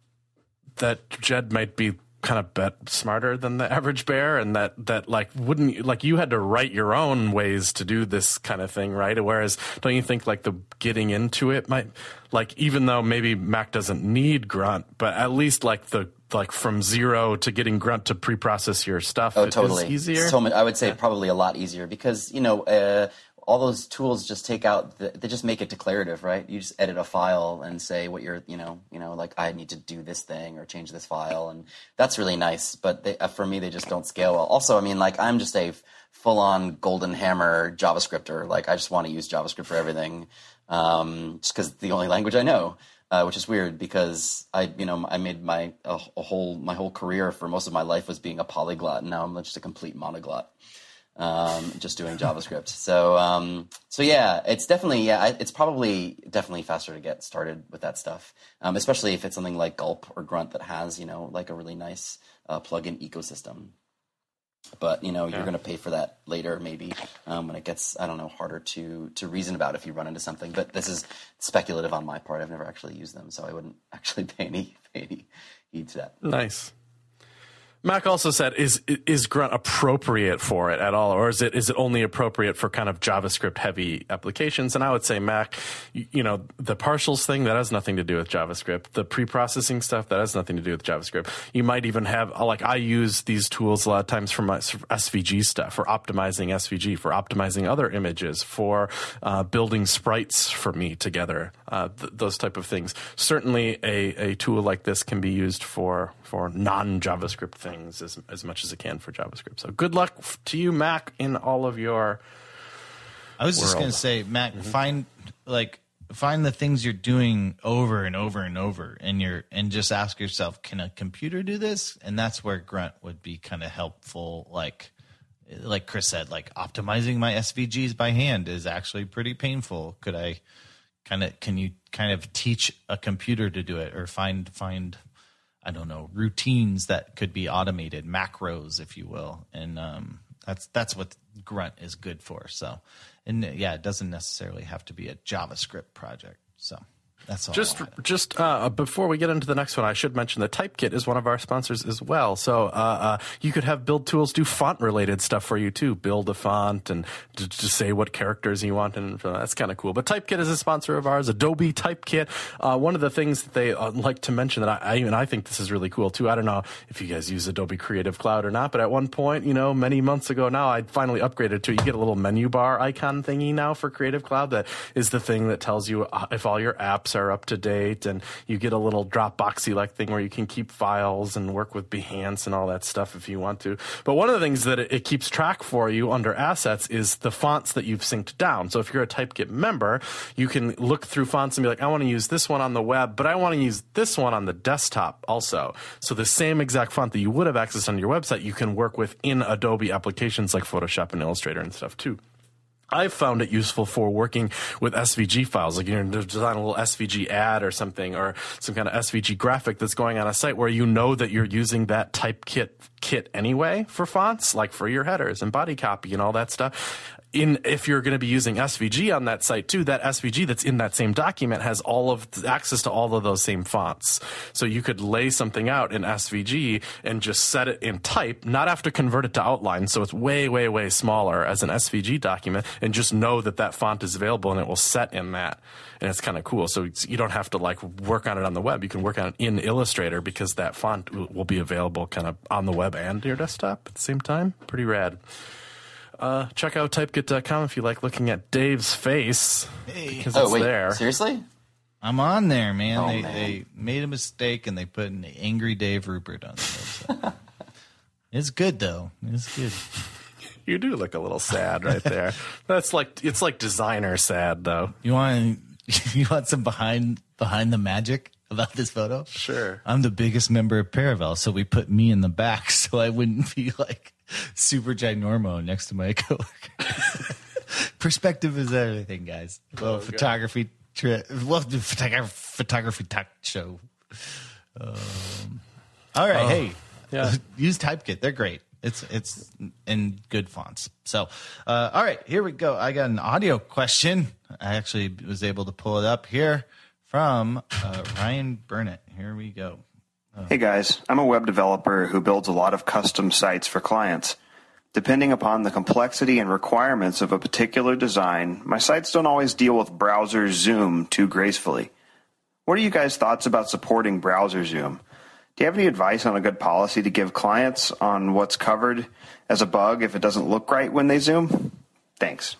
that Jed might be kind of bet smarter than the average bear, and that that like wouldn't you, like you had to write your own ways to do this kind of thing, right? Whereas don't you think like the getting into it might, like, even though maybe Mac doesn't need Grunt, but at least like the like from zero to getting Grunt to pre-process your stuff oh totally is easier? So I would say yeah. probably a lot easier, because you know uh all those tools just take out the, they just make it declarative, right? You just edit a file and say what you're, you know, you know, like I need to do this thing or change this file, and that's really nice. But they, uh, for me, they just don't scale well. Also, I mean, like I'm just a full-on golden hammer JavaScripter. Like I just want to use JavaScript for everything, um, just because it's the only language I know. Uh, which is weird because I, you know, I made my a, a whole my whole career for most of my life was being a polyglot, and now I'm just a complete monoglot. Um, just doing JavaScript. So, um, so yeah, it's definitely, yeah, it's probably definitely faster to get started with that stuff. Um, especially if it's something like Gulp or Grunt that has, you know, like a really nice, uh, plugin ecosystem. But, you know, yeah. you're going to pay for that later, maybe, um, when it gets, I don't know, harder to, to reason about if you run into something. But this is speculative on my part. I've never actually used them, so I wouldn't actually pay any, pay any heed to that. Nice. Mac also said, is is Grunt appropriate for it at all, or is it is it only appropriate for kind of JavaScript heavy applications? And I would say Mac, you, you know, the partials thing, that has nothing to do with JavaScript. The pre-processing stuff, that has nothing to do with JavaScript. You might even have, like I use these tools a lot of times for my S V G stuff, for optimizing S V G, for optimizing other images, for uh, building sprites for me together, uh, th- those type of things. Certainly a, a tool like this can be used for, for non-JavaScript things. Things as as much as it can for JavaScript. So good luck to you, Mac, in all of your. I was world. just going to say, Mac, mm-hmm. find like find the things you're doing over and over and over, and you're and just ask yourself, can a computer do this? And that's where Grunt would be kind of helpful. Like like Chris said, like optimizing my S V Gs by hand is actually pretty painful. Could I kind of can you kind of teach a computer to do it, or find find I don't know, routines that could be automated, macros, if you will. And um, that's that's what Grunt is good for. So, and yeah, it doesn't necessarily have to be a JavaScript project. So that's all. Just, just uh, before we get into the next one, I should mention that Typekit is one of our sponsors as well. So uh, uh, you could have build tools do font-related stuff for you too. Build a font and to, to say what characters you want, and that's kind of cool. But Typekit is a sponsor of ours. Adobe Typekit. Uh, one of the things that they uh, like to mention that I, I even I think this is really cool too. I don't know if you guys use Adobe Creative Cloud or not, but at one point, you know, many months ago now, I finally upgraded to you get a little menu bar icon thingy now for Creative Cloud that is the thing that tells you if all your apps are up to date, and you get a little Dropboxy like thing where you can keep files and work with Behance and all that stuff if you want to. But one of the things that it, it keeps track for you under assets is the fonts that you've synced down. So if you're a Typekit member, you can look through fonts and be like, I want to use this one on the web, but I want to use this one on the desktop also. So the same exact font that you would have accessed on your website, you can work with in Adobe applications like Photoshop and Illustrator and stuff too. I've found it useful for working with S V G files, like you're designing a little S V G ad or something, or some kind of S V G graphic that's going on a site where you know that you're using that Typekit kit anyway for fonts, like for your headers and body copy and all that stuff. In if you're going to be using S V G on that site too, that S V G that's in that same document has all of the, access to all of those same fonts. So you could lay something out in S V G and just set it in type, not have to convert it to outline, so it's way, way, way smaller as an S V G document, and just know that that font is available and it will set in that. And it's kind of cool. So you don't have to like work on it on the web. You can work on it in Illustrator because that font will, will be available kind of on the web and your desktop at the same time. Pretty rad. Uh, check out typekit dot com if you like looking at Dave's face. Hey. Because oh, it's wait, there. Seriously? I'm on there, man. Oh, they man. they made a mistake and they put an angry Dave Rupert on the website. It's good though. It's good. You do look a little sad right there. That's like it's like designer sad though. You want you want some behind behind the magic about this photo? Sure. I'm the biggest member of Paravel, so we put me in the back so I wouldn't be like super ginormo next to my coworker. Perspective is everything, guys. Well, oh, photography, tri- well, photography, photography talk show. Um, all right, oh, hey, yeah. Use Typekit. They're great. It's it's in good fonts. So, uh, all right, here we go. I got an audio question. I actually was able to pull it up here from uh, Ryan Burnett. Here we go. Uh, hey, guys. I'm a web developer who builds a lot of custom sites for clients. Depending upon the complexity and requirements of a particular design, my sites don't always deal with browser zoom too gracefully. What are you guys' thoughts about supporting browser zoom? Do you have any advice on a good policy to give clients on what's covered as a bug if it doesn't look right when they zoom? Thanks.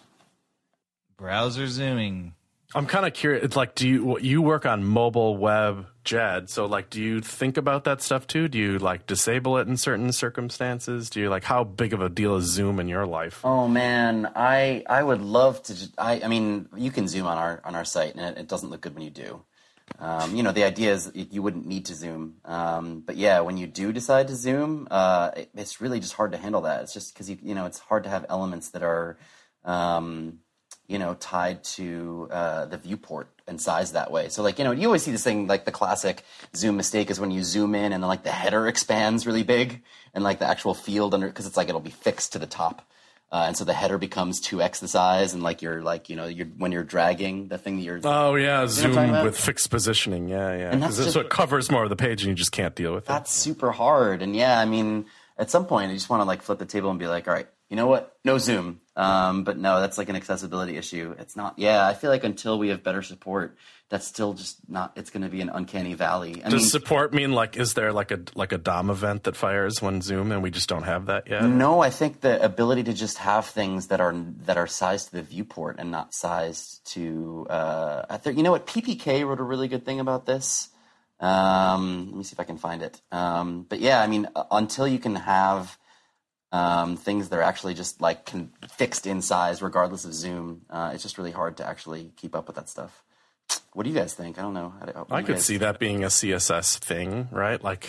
Browser zooming. I'm kind of curious. It's like, do you you work on mobile web, Jed? So, like, do you think about that stuff too? Do you like disable it in certain circumstances? Do you like how big of a deal is zoom in your life? Oh man, I I would love to. Just, I I mean, you can zoom on our on our site, and it, it doesn't look good when you do. Um, you know, the idea is you wouldn't need to zoom. Um, but yeah, when you do decide to zoom, uh, it, it's really just hard to handle that. It's just because, you, you know, it's hard to have elements that are, um, you know, tied to uh, the viewport and size that way. So, like, you know, you always see this thing, like the classic zoom mistake is when you zoom in and then, like, the header expands really big and, like, the actual field under, because it's like it'll be fixed to the top. Uh, and so the header becomes two x the size, and like you're like you know you're when you're dragging the thing that you're oh yeah you zoom with fixed positioning yeah yeah because so it covers more of the page and you just can't deal with that's it. That's super hard, and yeah, I mean at some point you just want to like flip the table and be like, all right, you know what, no zoom. Um, but no, that's like an accessibility issue. It's not. Yeah, I feel like until we have better support, that's still just not. It's going to be an uncanny valley. I Does mean, support mean like is there like a like a D O M event that fires when zoom and we just don't have that yet? No, I think the ability to just have things that are that are sized to the viewport and not sized to. Uh, I think you know what P P K wrote a really good thing about this. Um, let me see if I can find it. Um, but yeah, I mean, uh, until you can have. Um, things that are actually just like can, fixed in size regardless of zoom. Uh, it's just really hard to actually keep up with that stuff. What do you guys think? I don't know. I, I could guys... see that being a C S S thing, right? Like,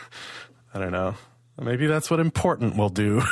I don't know. Maybe that's what important will do.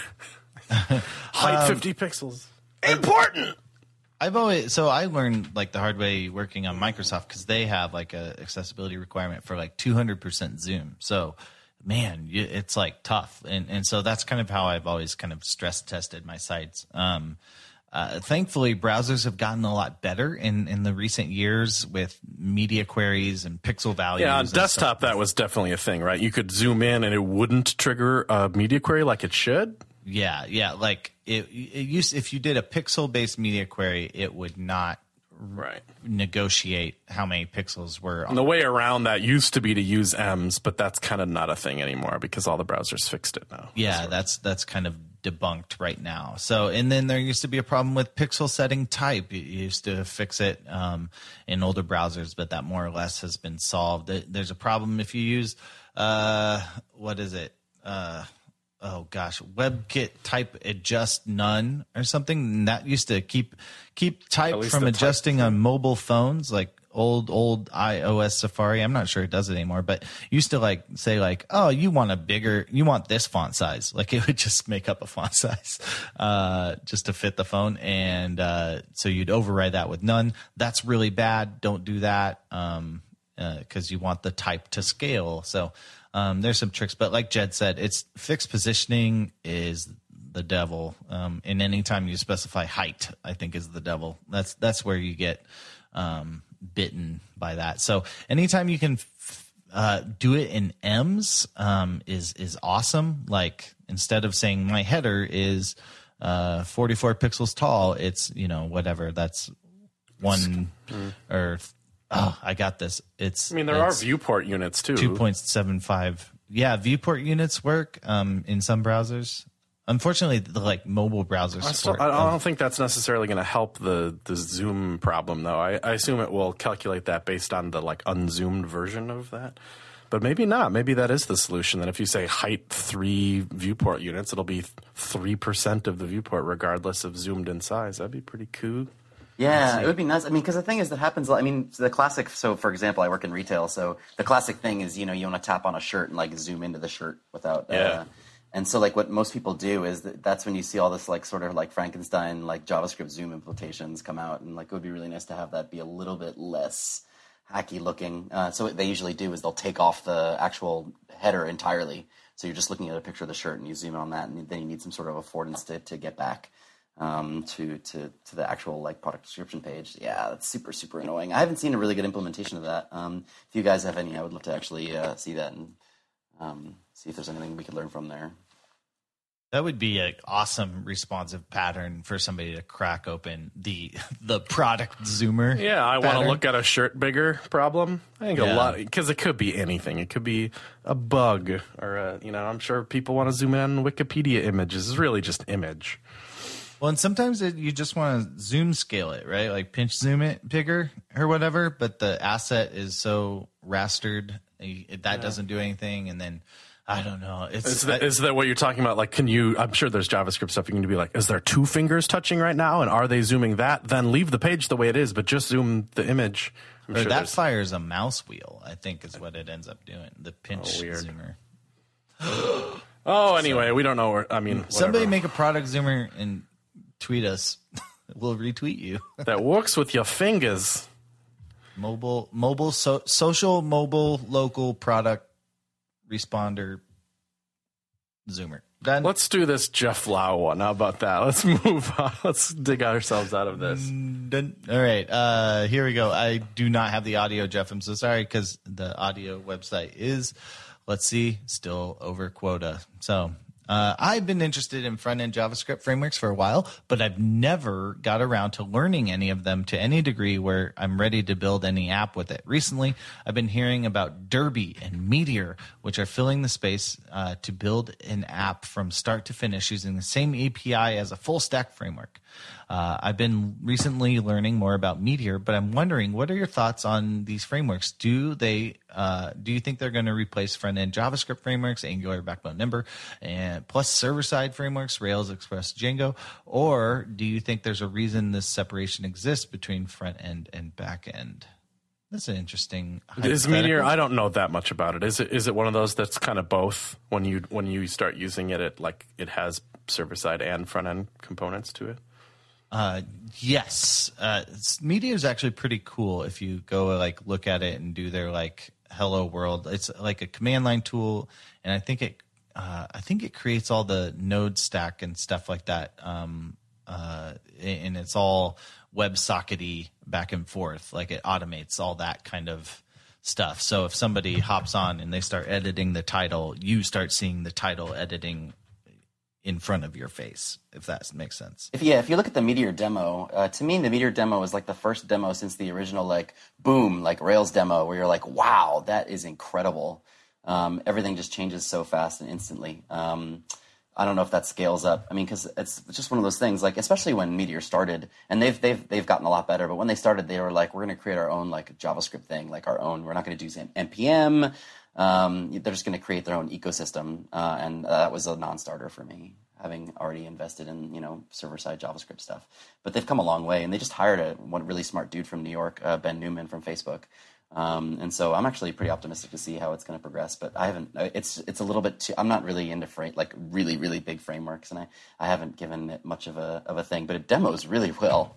Height um, fifty pixels. Important! I've always, so I learned like the hard way working on Microsoft because they have like a accessibility requirement for like two hundred percent zoom. So man, it's like tough. And and so that's kind of how I've always kind of stress tested my sites. Um, uh, thankfully, browsers have gotten a lot better in, in the recent years with media queries and pixel values. Yeah, on desktop, that was definitely a thing, right? You could zoom in and it wouldn't trigger a media query like it should. Yeah, yeah. Like it, it used, if you did a pixel-based media query, it would not right negotiate how many pixels were on. And the way around that used to be to use M's, but that's kind of not a thing anymore because all the browsers fixed it now. Yeah, that's that's kind of debunked right now. So, and then there used to be a problem with pixel setting type. You used to fix it um, in older browsers, but that more or less has been solved. There's a problem if you use uh, what is it? Uh, oh gosh, WebKit type adjust none or something. And that used to keep keep type from adjusting type on mobile phones, like old old iOS Safari. I'm not sure it does it anymore, but used to like say like, oh, you want a bigger, you want this font size. Like it would just make up a font size uh, just to fit the phone, and uh, so you'd override that with none. That's really bad. Don't do that um, because uh, you want the type to scale. So. Um, there's some tricks, but like Jed said, it's fixed positioning is the devil. Um, and anytime you specify height, I think is the devil. That's that's where you get um, bitten by that. So anytime you can f- uh, do it in M's um, is is awesome. Like instead of saying my header is uh, forty-four pixels tall, it's you know whatever. That's one mm. or. Oh, I got this. It's. I mean, there are viewport units too. two point seven five. Yeah, viewport units work um, in some browsers. Unfortunately, the like mobile browsers. I, still, I don't think that's necessarily going to help the the zoom problem, though. I, I assume it will calculate that based on the like unzoomed version of that. But maybe not. Maybe that is the solution. That if you say height three viewport units, it'll be three percent of the viewport, regardless of zoomed in size. That'd be pretty cool. Yeah, it would be nice. I mean, because the thing is that happens, I mean, the classic, so for example, I work in retail, so the classic thing is, you know, you want to tap on a shirt and like zoom into the shirt without, yeah. uh, and so like what most people do is that that's when you see all this like sort of like Frankenstein, like JavaScript zoom implementations come out, and like it would be really nice to have that be a little bit less hacky looking. Uh, so what they usually do is they'll take off the actual header entirely. So you're just looking at a picture of the shirt and you zoom in on that, and then you need some sort of affordance to, to get back. Um, to, to, to the actual like product description page. Yeah, that's super, super annoying. I haven't seen a really good implementation of that. Um, if you guys have any, I would love to actually uh, see that and um, see if there's anything we could learn from there. That would be an awesome responsive pattern for somebody to crack open the the product zoomer. Yeah, I want to pattern. look at a shirt bigger problem. I think Yeah. a lot, because it could be anything. It could be a bug or, a, you know, I'm sure people want to zoom in on Wikipedia images. It's really just image. Well, and sometimes it, you just want to zoom scale it, right? Like pinch zoom it bigger or whatever, but the asset is so rastered you- that yeah. doesn't do anything. And then, I don't know. It's Is that, is that what you're talking about? Like, can you, I'm sure there's JavaScript stuff you can be like, is there two fingers touching right now? And are they zooming that? Then leave the page the way it is, but just zoom the image. I'm or sure that there's- fires a mouse wheel, I think is what it ends up doing. The pinch Oh, weird. zoomer. Oh, anyway, so, we don't know where, I mean, whatever. Somebody make a product zoomer and tweet us. We'll retweet you. that works with your fingers. Mobile, mobile, so, social, mobile, local product responder zoomer. Done. Let's do this Jeff Lau one. How about that? Let's move on. Let's dig ourselves out of this. Done. All right. Uh, here we go. I do not have the audio, Jeff. I'm so sorry because the audio website is, let's see, still over quota. So uh, I've been interested in front-end JavaScript frameworks for a while, but I've never got around to learning any of them to any degree where I'm ready to build any app with it. Recently, I've been hearing about Derby and Meteor, which are filling the space uh, to build an app from start to finish using the same A P I as a full-stack framework. Uh, I've been recently learning more about Meteor, but I'm wondering, what are your thoughts on these frameworks? Do they, uh, do you think they're going to replace front-end JavaScript frameworks, Angular, Backbone, Ember, and plus server-side frameworks, Rails, Express, Django? Or do you think there's a reason this separation exists between front-end and back-end? That's an interesting. Is Meteor? I don't know that much about it. Is it is it one of those that's kind of both? When you when you start using it, it like it has server-side and front-end components to it. Uh, yes. Uh, Meteor is actually pretty cool if you go like look at it and do their like hello world. It's like a command line tool, and I think it uh, I think it creates all the node stack and stuff like that. Um, uh, and it's all WebSockety back and forth. Like it automates all that kind of stuff. So if somebody hops on and they start editing the title, you start seeing the title editing in front of your face, if that makes sense. If, yeah, if you look at the Meteor demo, uh, to me, the Meteor demo is like the first demo since the original, like, boom, like Rails demo, where you're like, wow, that is incredible. Um, everything just changes so fast and instantly. Um, I don't know if that scales up. I mean, because it's just one of those things, like, especially when Meteor started, and they've they've they've gotten a lot better, but when they started, they were like, we're going to create our own, like, JavaScript thing, like our own. We're not going to do N P M. Um, they're just going to create their own ecosystem, uh, and uh, that was a non-starter for me, having already invested in, you know, server-side JavaScript stuff. But they've come a long way, and they just hired a one really smart dude from New York, uh, Ben Newman from Facebook. Um, and so I'm actually pretty optimistic to see how it's going to progress. But I haven't. It's it's a little bit too. I'm not really into frame like really really big frameworks, and I, I haven't given it much of a of a thing. But it demos really well.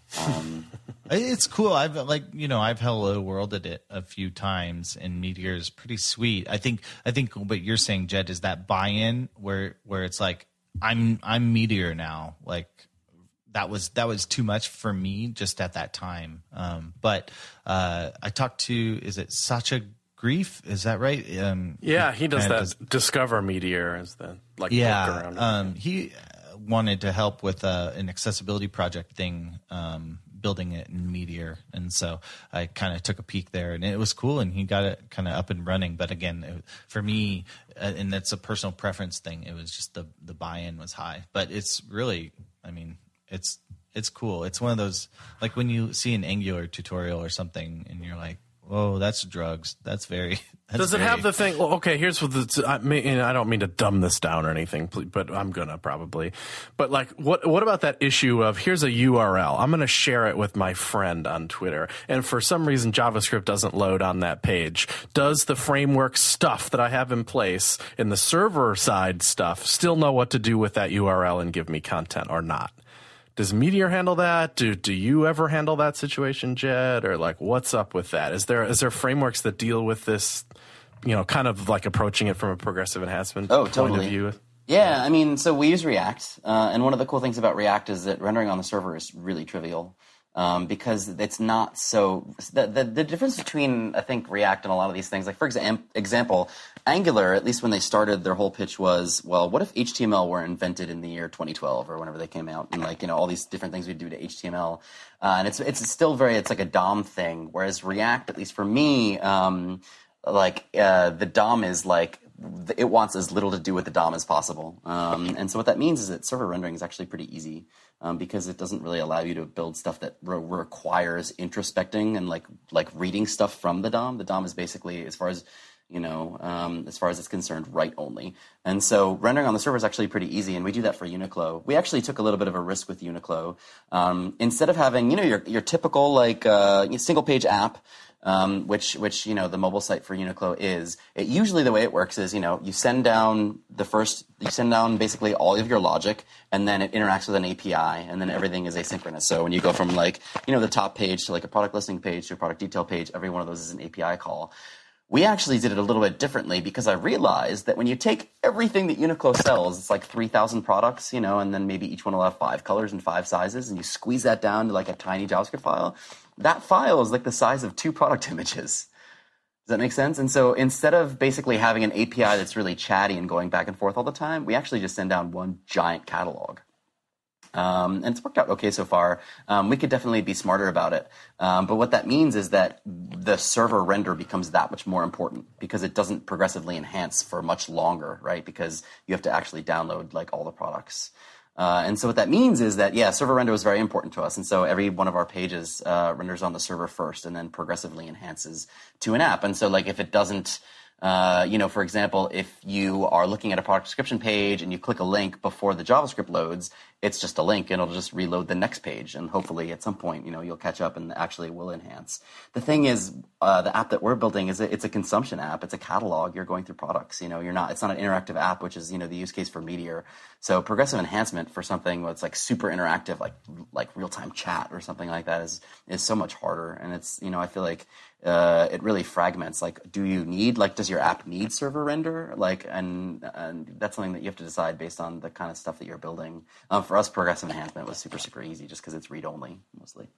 Um, it's cool. I've like you know I've hello worlded it a few times, and Meteor is pretty sweet. I think I think what you're saying, Jed, is that buy-in where where it's like I'm I'm Meteor now. Like that was that was too much for me just at that time. Um, but uh, I talked to is it Sacha Grief? Is that right? Um, yeah, he does that. Does, Discover Meteor as the like yeah. around. Um, he wanted to help with uh, an accessibility project thing, um, building it in Meteor, and so I kind of took a peek there, and it was cool, and he got it kind of up and running. But again, it, for me, uh, and that's a personal preference thing. It was just the the buy-in was high, but it's really, I mean, it's it's cool. It's one of those like when you see an Angular tutorial or something, and you're like, Oh, that's drugs. That's very. That's Does it very, have the thing? Well, okay, here's what the. I mean, I don't mean to dumb this down or anything, but I'm gonna probably. But like, what what about that issue of here's a U R L? I'm gonna share it with my friend on Twitter, and for some reason JavaScript doesn't load on that page. Does the framework stuff that I have in place in the server side stuff still know what to do with that U R L and give me content or not? Does Meteor handle that? Do do you ever handle that situation, Jed? Or like, what's up with that? Is there is there frameworks that deal with this, you know, kind of like approaching it from a progressive enhancement oh, point totally. of view? Yeah, I mean, so we use React, uh, and one of the cool things about React is that rendering on the server is really trivial. Um, because it's not so the, the the difference between I think React and a lot of these things, like for exam, example, Angular, at least when they started, their whole pitch was, well, what if H T M L were invented in the year twenty twelve or whenever they came out, and like you know all these different things we do to H T M L, uh, and it's it's still very it's like a D O M thing, whereas React, at least for me, um, like uh, the D O M is like. It wants as little to do with the D O M as possible. Um, and so what that means is that server rendering is actually pretty easy um, because it doesn't really allow you to build stuff that re- requires introspecting and like like reading stuff from the D O M. The D O M is basically, as far as you know, um, as far as it's concerned, write only. And so rendering on the server is actually pretty easy, and we do that for Uniqlo. We actually took a little bit of a risk with Uniqlo. Um, instead of having, you know, your your typical like uh, single page app, Um, which, which, you know, the mobile site for Uniqlo is, it usually the way it works is, you know, you send down the first, you send down basically all of your logic, and then it interacts with an A P I, and then everything is asynchronous. So when you go from like, you know, the top page to like a product listing page to a product detail page, every one of those is an A P I call. We actually did it a little bit differently because I realized that when you take everything that Uniqlo sells, it's like three thousand products, you know, and then maybe each one will have five colors and five sizes, and you squeeze that down to like a tiny JavaScript file. That file is like the size of two product images. Does that make sense? And so instead of basically having an A P I that's really chatty and going back and forth all the time, we actually just send down one giant catalog. Um, and it's worked out okay so far. Um, we could definitely be smarter about it. Um, but what that means is that the server render becomes that much more important because it doesn't progressively enhance for much longer, right? Because you have to actually download like all the products. Uh, and so what that means is that, yeah, server render was very important to us. And so every one of our pages uh, renders on the server first and then progressively enhances to an app. And so like if it doesn't, uh, you know, for example, if you are looking at a product description page and you click a link before the JavaScript loads, it's just a link and it'll just reload the next page. And hopefully at some point, you know, you'll catch up and actually will enhance. The thing is, uh, the app that we're building is a, it's a consumption app. It's a catalog. You're going through products. You know, you're not, it's not an interactive app, which is, you know, the use case for Meteor. So progressive enhancement for something that's like super interactive, like, like real-time chat or something like that is, is so much harder. And it's, you know, I feel like, uh, it really fragments. Like, do you need, like, does your app need server render? Like, and, and that's something that you have to decide based on the kind of stuff that you're building. Um, for us, progressive enhancement was super, super easy just because it's read-only mostly.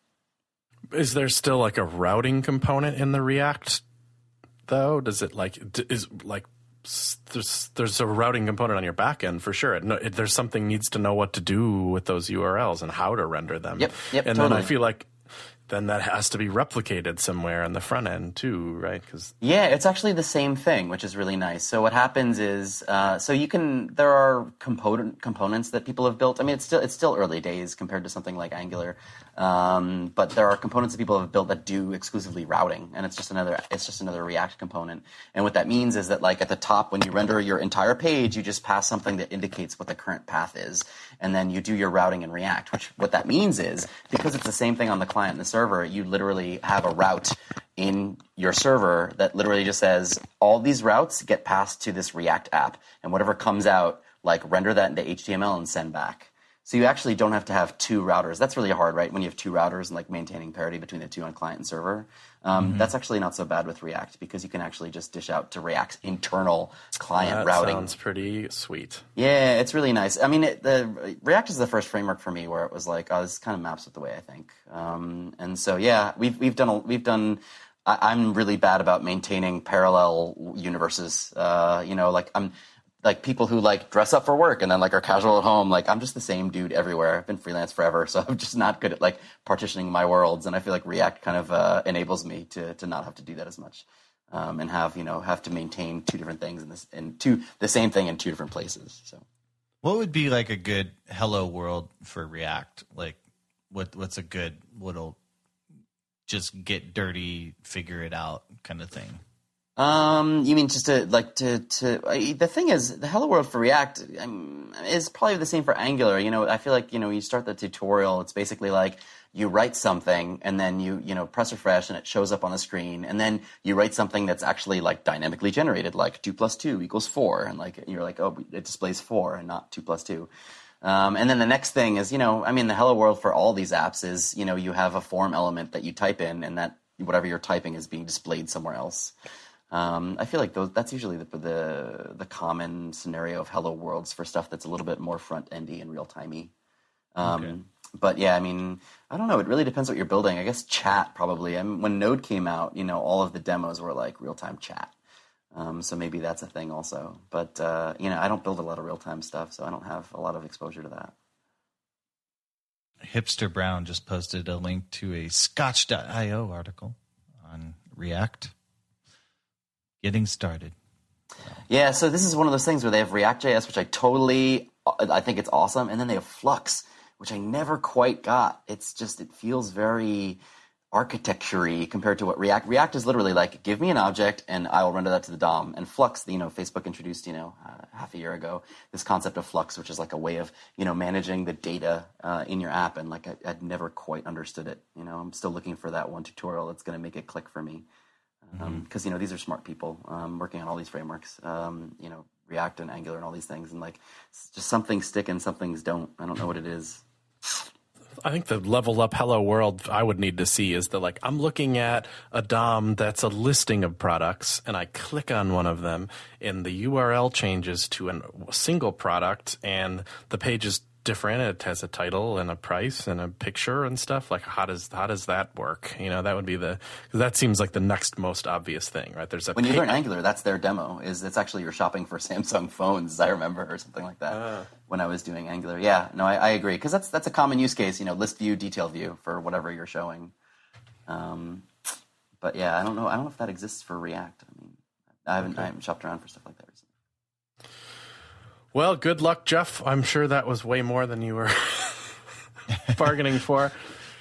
Is there still like a routing component in the React, though? Does it like, is like, there's there's a routing component on your back end for sure. It, it, there's something needs to know what to do with those U R Ls and how to render them. Yep, yep, and totally. then I feel like then that has to be replicated somewhere on the front end too, right? Because yeah, it's actually the same thing, which is really nice. So what happens is, uh, so you can, there are component components that people have built. I mean, it's still it's still early days compared to something like Angular, um, but there are components that people have built that do exclusively routing, and it's just another it's just another React component. And what that means is that like at the top, when you render your entire page, you just pass something that indicates what the current path is, and then you do your routing in React. Which what that means is because it's the same thing on the client and the server. Server, you literally have a route in your server that literally just says all these routes get passed to this React app, and whatever comes out, like render that into H T M L and send back. So you actually don't have to have two routers. That's really hard, right? When you have two routers and like maintaining parity between the two on client and server. Um, mm-hmm. That's actually not so bad with React because you can actually just dish out to React's internal client that routing. Sounds pretty sweet. Yeah, it's really nice. I mean, it, the React is the first framework for me where it was like, oh, this kind of maps with the way I think. Um, and so, yeah, we've we've done a, we've done. I, I'm really bad about maintaining parallel universes. Uh, you know, like I'm. Like people who like dress up for work and then like are casual at home. Like I'm just the same dude everywhere. I've been freelance forever, so I'm just not good at like partitioning my worlds. And I feel like React kind of uh, enables me to to not have to do that as much, um, and have you know have to maintain two different things in this in two the same thing in two different places. So, what would be like a good hello world for React? Like, what what's a good little just get dirty, figure it out kind of thing? Um, you mean just to like to to I, the thing is the Hello World for React um, is probably the same for Angular. You know, I feel like you know you start the tutorial, it's basically like you write something and then you you know press refresh and it shows up on the screen, and then you write something that's actually like dynamically generated, like two plus two equals four, and like you're like, oh, it displays four and not two plus two. Um, and then the next thing is, you know, I mean, the Hello World for all these apps is, you know, you have a form element that you type in, and that whatever you're typing is being displayed somewhere else. Um, I feel like those, that's usually the, the the common scenario of Hello Worlds for stuff that's a little bit more front-endy and real-timey. Um, okay. But yeah, I mean, I don't know. It really depends what you're building. I guess chat probably. I mean, when Node came out, you know, all of the demos were like real-time chat. Um, so maybe that's a thing also. But, uh, you know, I don't build a lot of real-time stuff, so I don't have a lot of exposure to that. Hipster Brown just posted a link to a Scotch dot io article on React. Getting started. Yeah, so this is one of those things where they have React.js, which I totally, I think it's awesome, and then they have Flux, which I never quite got. It's just, it feels very architecture-y compared to what React. React is literally like, give me an object and I will render that to the D O M. And Flux, you know, Facebook introduced, you know, uh, half a year ago, this concept of Flux, which is like a way of, you know, managing the data uh, in your app. And like, I, I'd never quite understood it. You know, I'm still looking for that one tutorial that's going to make it click for me. Because, um, you know, these are smart people um, working on all these frameworks, um, you know, React and Angular and all these things. And, like, just some things stick and some things don't. I don't know what it is. I think the level up Hello World I would need to see is that, like, I'm looking at a D O M that's a listing of products, and I click on one of them, and the U R L changes to a single product, and the page is different. It has a title and a price and a picture and stuff. Like, how does how does that work? You know, that would be the that seems like the next most obvious thing, right? There's a when you learn Angular, that's their demo. Is it's actually you're shopping for Samsung phones, I remember, or something like that. Uh. When I was doing Angular, yeah, no, I, I agree, because that's that's a common use case. You know, list view, detail view for whatever you're showing. Um, but yeah, I don't know. I don't know if that exists for React. I mean, I haven't okay. I haven't shopped around for stuff like that recently. Well, good luck, Jeff. I'm sure that was way more than you were bargaining for.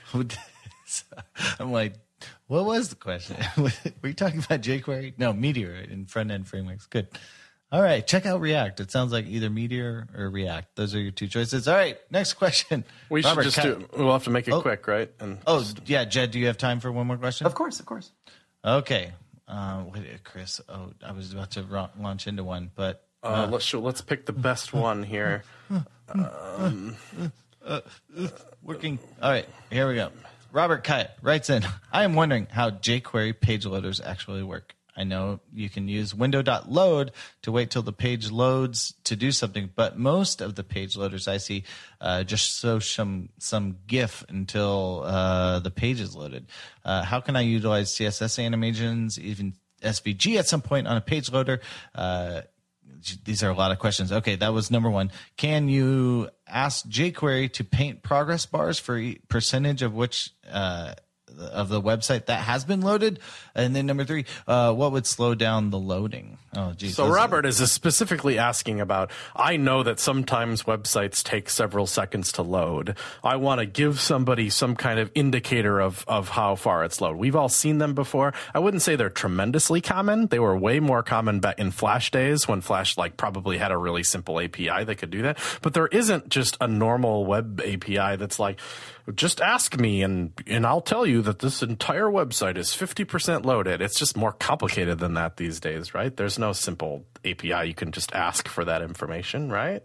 I'm like, what was the question? Were you talking about jQuery? No, Meteor in front-end frameworks. Good. All right, check out React. It sounds like either Meteor or React. Those are your two choices. All right, next question. We Robert, should just do – we'll have to make it oh, quick, right? And oh, just, yeah. Jed, do you have time for one more question? Of course, of course. Okay. Uh, wait, Chris, oh, I was about to ra- launch into one, but – Uh, uh, let's let's pick the best one here. Um, uh, uh, working. All right, here we go. Robert Kite writes in, I am wondering how jQuery page loaders actually work. I know you can use window.load to wait till the page loads to do something, but most of the page loaders I see uh, just show some, some GIF until uh, the page is loaded. Uh, how can I utilize C S S animations, even S V G at some point on a page loader? Uh, These are a lot of questions. Okay, that was number one. Can you ask jQuery to paint progress bars for percentage of which uh, of the website that has been loaded? And then number three, uh, what would slow down the loading? Oh, geez. So Robert are... is specifically asking about, I know that sometimes websites take several seconds to load. I want to give somebody some kind of indicator of, of how far it's loaded. We've all seen them before. I wouldn't say they're tremendously common. They were way more common back in Flash days when Flash like probably had a really simple A P I that could do that. But there isn't just a normal web A P I that's like, just ask me and and I'll tell you that this entire website is fifty percent loaded. It's just more complicated than that these days, right? There's no simple A P I. You can just ask for that information, right?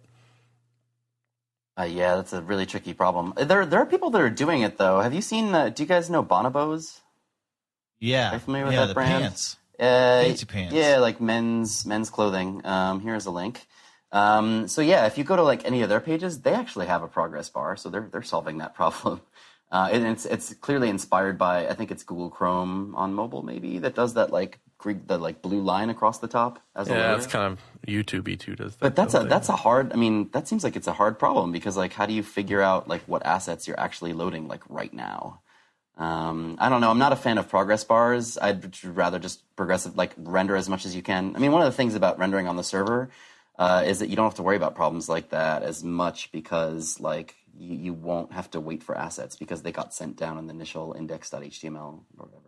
Uh, yeah, that's a really tricky problem. There there are people that are doing it, though. Have you seen, uh, do you guys know Bonobos? Yeah. Are you familiar with yeah, that the brand? Pants. Uh, Fancy pants. Yeah, like men's men's clothing. Um, here's a link. Um, so yeah, if you go to like any of their pages, they actually have a progress bar, so they're they're solving that problem. Uh, and it's it's clearly inspired by, I think it's Google Chrome on mobile maybe that does that like green, the like blue line across the top as a yeah, loader. it's kind of YouTube E two does that. But that's a that's a hard. I mean, that seems like it's a hard problem because like how do you figure out like what assets you're actually loading like right now? Um, I don't know. I'm not a fan of progress bars. I'd rather just progressive like render as much as you can. I mean, one of the things about rendering on the server Uh, is that you don't have to worry about problems like that as much because, like, you, you won't have to wait for assets because they got sent down in the initial index.html or whatever.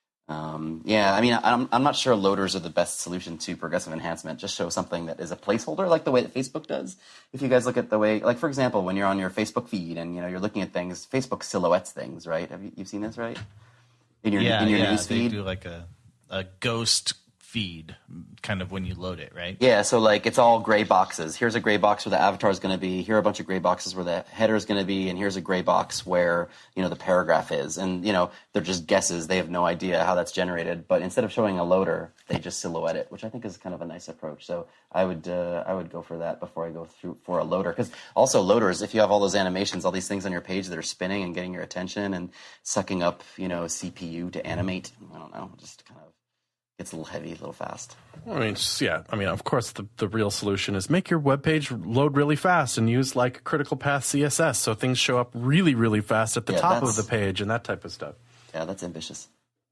Um, yeah, I mean, I'm, I'm not sure loaders are the best solution to progressive enhancement. Just show something that is a placeholder, like the way that Facebook does. If you guys look at the way, like, for example, when you're on your Facebook feed and, you know, you're looking at things, Facebook silhouettes things, right? Have you you've seen this, right? In your, yeah, in your yeah, news they feed? do like a, a ghost feed kind of when you load it, right? Yeah, so like it's all gray boxes. Here's a gray box where the avatar is going to be. Here are a bunch of gray boxes where the header is going to be, and here's a gray box where, you know, the paragraph is. And, you know, they're just guesses. They have no idea how that's generated. But instead of showing a loader, they just silhouette it, which I think is kind of a nice approach. So I would uh, I would go for that before I go through for a loader. Because also loaders, if you have all those animations, all these things on your page that are spinning and getting your attention and sucking up, you know, C P U to animate, I don't know, just kind of it's a little heavy, a little fast. I mean, yeah. I mean, of course, the, the real solution is make your web page load really fast and use like critical path C S S so things show up really, really fast at the Yeah, top of that's- the page and that type of stuff. Yeah, that's ambitious.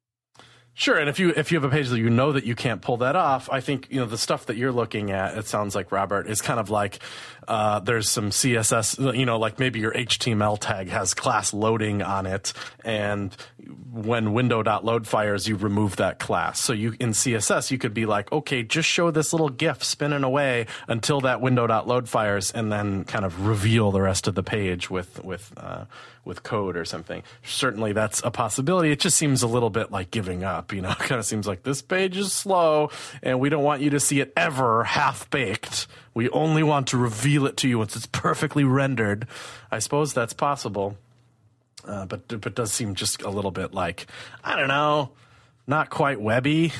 Sure, and if you if you have a page that you know that you can't pull that off, I think, you know, the stuff that you're looking at, it sounds like, Robert, is kind of like uh, there's some C S S, you know, like maybe your H T M L tag has class loading on it, and when window.load fires, you remove that class. So you in C S S, you could be like, okay, just show this little GIF spinning away until that window.load fires, and then kind of reveal the rest of the page with with uh, with code or something. Certainly, that's a possibility. It just seems a little bit like giving up. You know, it kind of seems like this page is slow, and we don't want you to see it ever half baked. We only want to reveal it to you once it's perfectly rendered. I suppose that's possible. Uh, but but does seem just a little bit like, I don't know, not quite webby.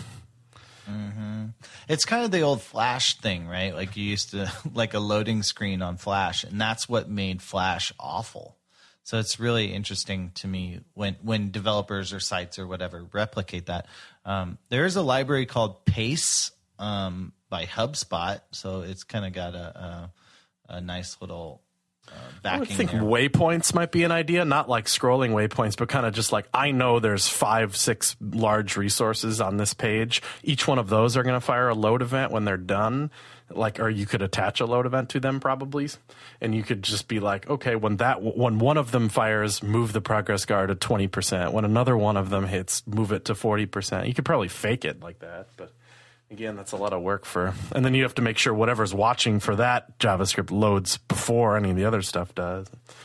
Mm-hmm. It's kind of the old Flash thing, right? Like you used to like a loading screen on Flash, and that's what made Flash awful. So it's really interesting to me when when developers or sites or whatever replicate that. Um, there is a library called Pace um, by HubSpot, so it's kind of got a, a, a nice little uh, backing. I would think there. waypoints might be an idea, not like scrolling waypoints, but kind of just like, I know there's five, six large resources on this page. Each one of those are going to fire a load event when they're done. Like, or you could attach a load event to them probably, and you could just be like, okay, when that when one of them fires, move the progress guard to twenty percent. When another one of them hits, move it to forty percent. You could probably fake it like that, but again, that's a lot of work for. And then you have to make sure whatever's watching for that JavaScript loads before any of the other stuff does.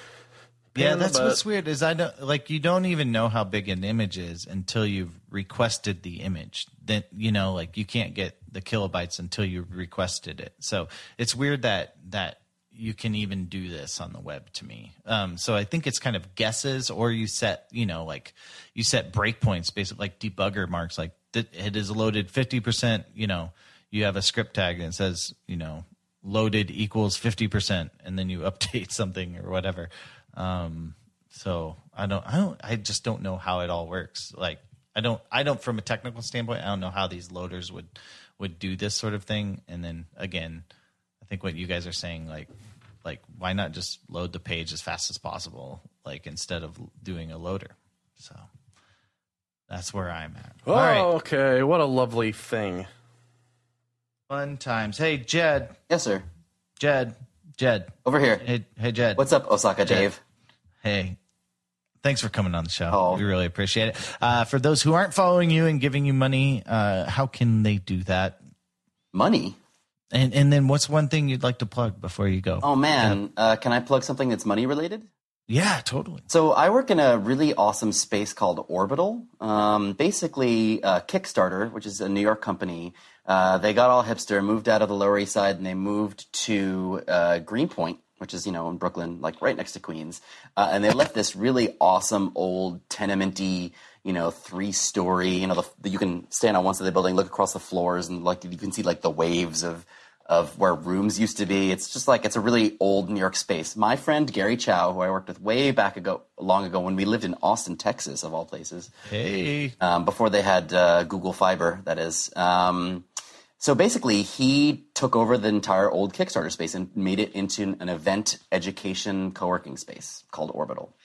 Yeah, Pain, that's but- what's weird is I don't like you don't even know how big an image is until you've requested the image. Then you know, like you can't get the kilobytes until you requested it. So it's weird that that you can even do this on the web to me. Um, so I think it's kind of guesses, or you set you know like you set breakpoints, basically like debugger marks, like th- it is loaded fifty percent. You know, you have a script tag and it says you know loaded equals fifty percent, and then you update something or whatever. Um, so I don't, I don't, I just don't know how it all works. Like, I don't, I don't, from a technical standpoint, I don't know how these loaders would, would do this sort of thing. And then again, I think what you guys are saying, like, like, why not just load the page as fast as possible? Like, instead of doing a loader. So that's where I'm at. Oh, all right. okay. What a lovely thing. Fun times. Hey, Jed, Yes, sir. Jed, Jed. Over here. Hey, hey, Jed. What's up, Osaka Dave? Hey, thanks for coming on the show. Oh. We really appreciate it. Uh, for those who aren't following you and giving you money, uh, how can they do that? Money? And and then what's one thing you'd like to plug before you go? Oh, man. Uh, can I plug something that's money related? Yeah, totally. So I work in a really awesome space called Orbital. Um, basically, uh, Kickstarter, which is a New York company, uh, they got all hipster, moved out of the Lower East Side, and they moved to uh, Greenpoint, which is, you know, in Brooklyn, like right next to Queens. Uh, and they left this really awesome old tenement-y, you know, three-story, you know, the, you can stand on one side of the building, look across the floors, and like you can see like the waves of of where rooms used to be. It's just like, it's a really old New York space. My friend Gary Chow, who I worked with way back ago, long ago, when we lived in Austin, Texas, of all places. Hey. Um, before they had uh, Google Fiber, that is. Um, so basically, he took over the entire old Kickstarter space and made it into an event education co-working space called Orbital.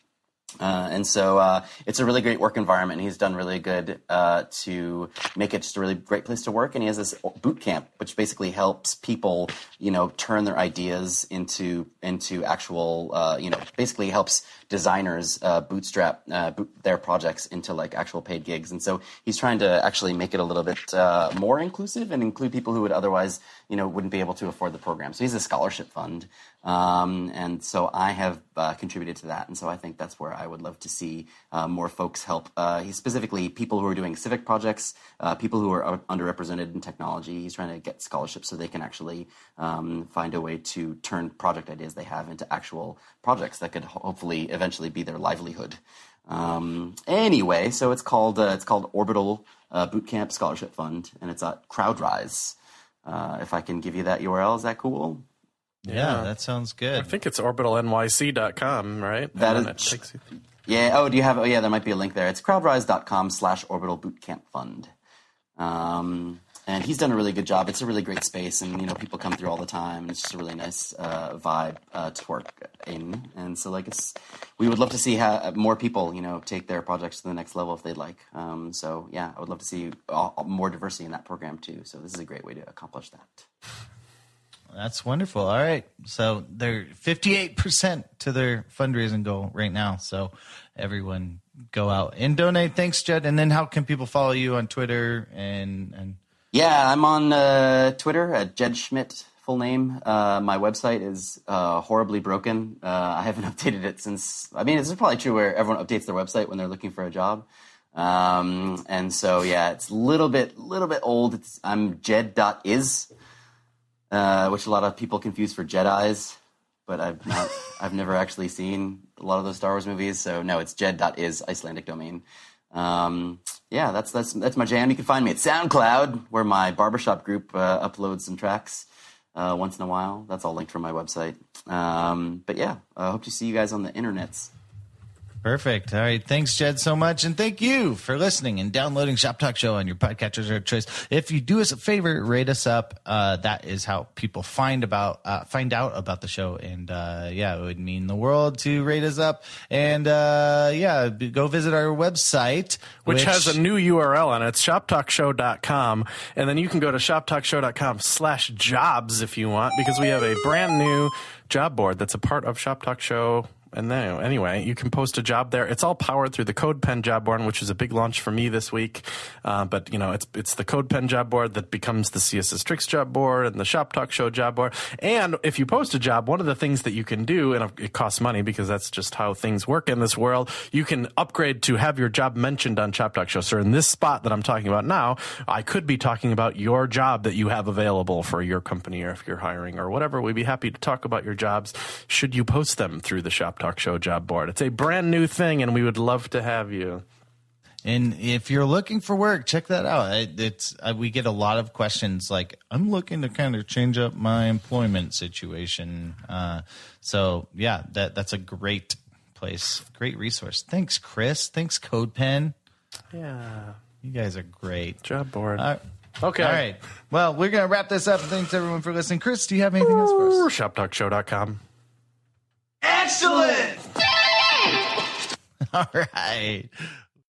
Uh, and so uh, it's a really great work environment. He's done really good uh, to make it just a really great place to work. And he has this boot camp, which basically helps people, you know, turn their ideas into into actual, uh, you know, basically helps designers uh, bootstrap uh, boot their projects into like actual paid gigs. And so he's trying to actually make it a little bit uh, more inclusive and include people who would otherwise, you know, wouldn't be able to afford the program. So he's a scholarship fund. Um, and so I have uh, contributed to that. And so I think that's where I would love to see uh, more folks help. Uh, he's specifically people who are doing civic projects, uh, people who are underrepresented in technology. He's trying to get scholarships so they can actually um, find a way to turn project ideas they have into actual projects that could hopefully eventually be their livelihood. Um, anyway, so it's called uh, it's called Orbital uh, Bootcamp Scholarship Fund, and it's at CrowdRise. Uh, if I can give you that U R L, is that cool? Yeah, Yeah. that sounds good. I think it's orbital N Y C dot com, right? That And is- then it takes you- Yeah. Oh, do you have? Oh, yeah. There might be a link there. It's crowdrise.com slash orbital bootcamp fund. Um, and he's done a really good job. It's a really great space, and you know, people come through all the time. And it's just a really nice uh, vibe uh, to work in. And so, like, it's we would love to see how more people, you know, take their projects to the next level if they'd like. Um, so, yeah, I would love to see uh, more diversity in that program too. So, this is a great way to accomplish that. That's wonderful. All right. So they're fifty-eight percent to their fundraising goal right now. So everyone go out and donate. Thanks, Jed. And then how can people follow you on Twitter and, and Yeah, I'm on uh, Twitter at Jed Schmidt, full name. Uh, my website is uh, horribly broken. Uh, I haven't updated it since, I mean, this is probably true where everyone updates their website when they're looking for a job. Um, and so, yeah, it's a little bit, little bit old. It's, I'm jed dot is, uh, which a lot of people confuse for Jedis, but I've not, I've never actually seen a lot of those Star Wars movies. So no, it's jed dot is, Icelandic domain. Um, yeah, that's, that's, that's my jam. You can find me at SoundCloud, where my barbershop group, uh, uploads some tracks, uh, once in a while. That's all linked from my website. Um, but yeah, I hope to see you guys on the internets. Perfect. All right. Thanks, Jed, so much. And thank you for listening and downloading Shop Talk Show on your podcatchers of choice. If you do us a favor, rate us up. Uh, that is how people find about uh, find out about the show. And uh, yeah, it would mean the world to rate us up. And uh, yeah, go visit our website, Which, which has a new U R L on it. It's shop talk show dot com. And then you can go to shop talk show dot com slash jobs if you want, because we have a brand new job board that's a part of Shop Talk Show. And then, anyway, you can post a job there. It's all powered through the CodePen job board, which is a big launch for me this week. Uh, but, you know, it's it's the CodePen job board that becomes the C S S Tricks job board and the Shop Talk Show job board. And if you post a job, one of the things that you can do, and it costs money because that's just how things work in this world, you can upgrade to have your job mentioned on Shop Talk Show. So in this spot that I'm talking about now, I could be talking about your job that you have available for your company, or if you're hiring or whatever. We'd be happy to talk about your jobs should you post them through the Shop Talk Show job board. It's a brand new thing, and we would love to have you. And if you're looking for work, check that out. It, it's uh, we get a lot of questions like, I'm looking to kind of change up my employment situation. Uh, so yeah, that that's a great place, great resource. Thanks, Chris. Thanks, CodePen. Yeah. You guys are great. Job board. Uh, okay. All right. Well, we're going to wrap this up. Thanks, everyone, for listening. Chris, do you have anything else for us? shop talk show dot com. Excellent. All right.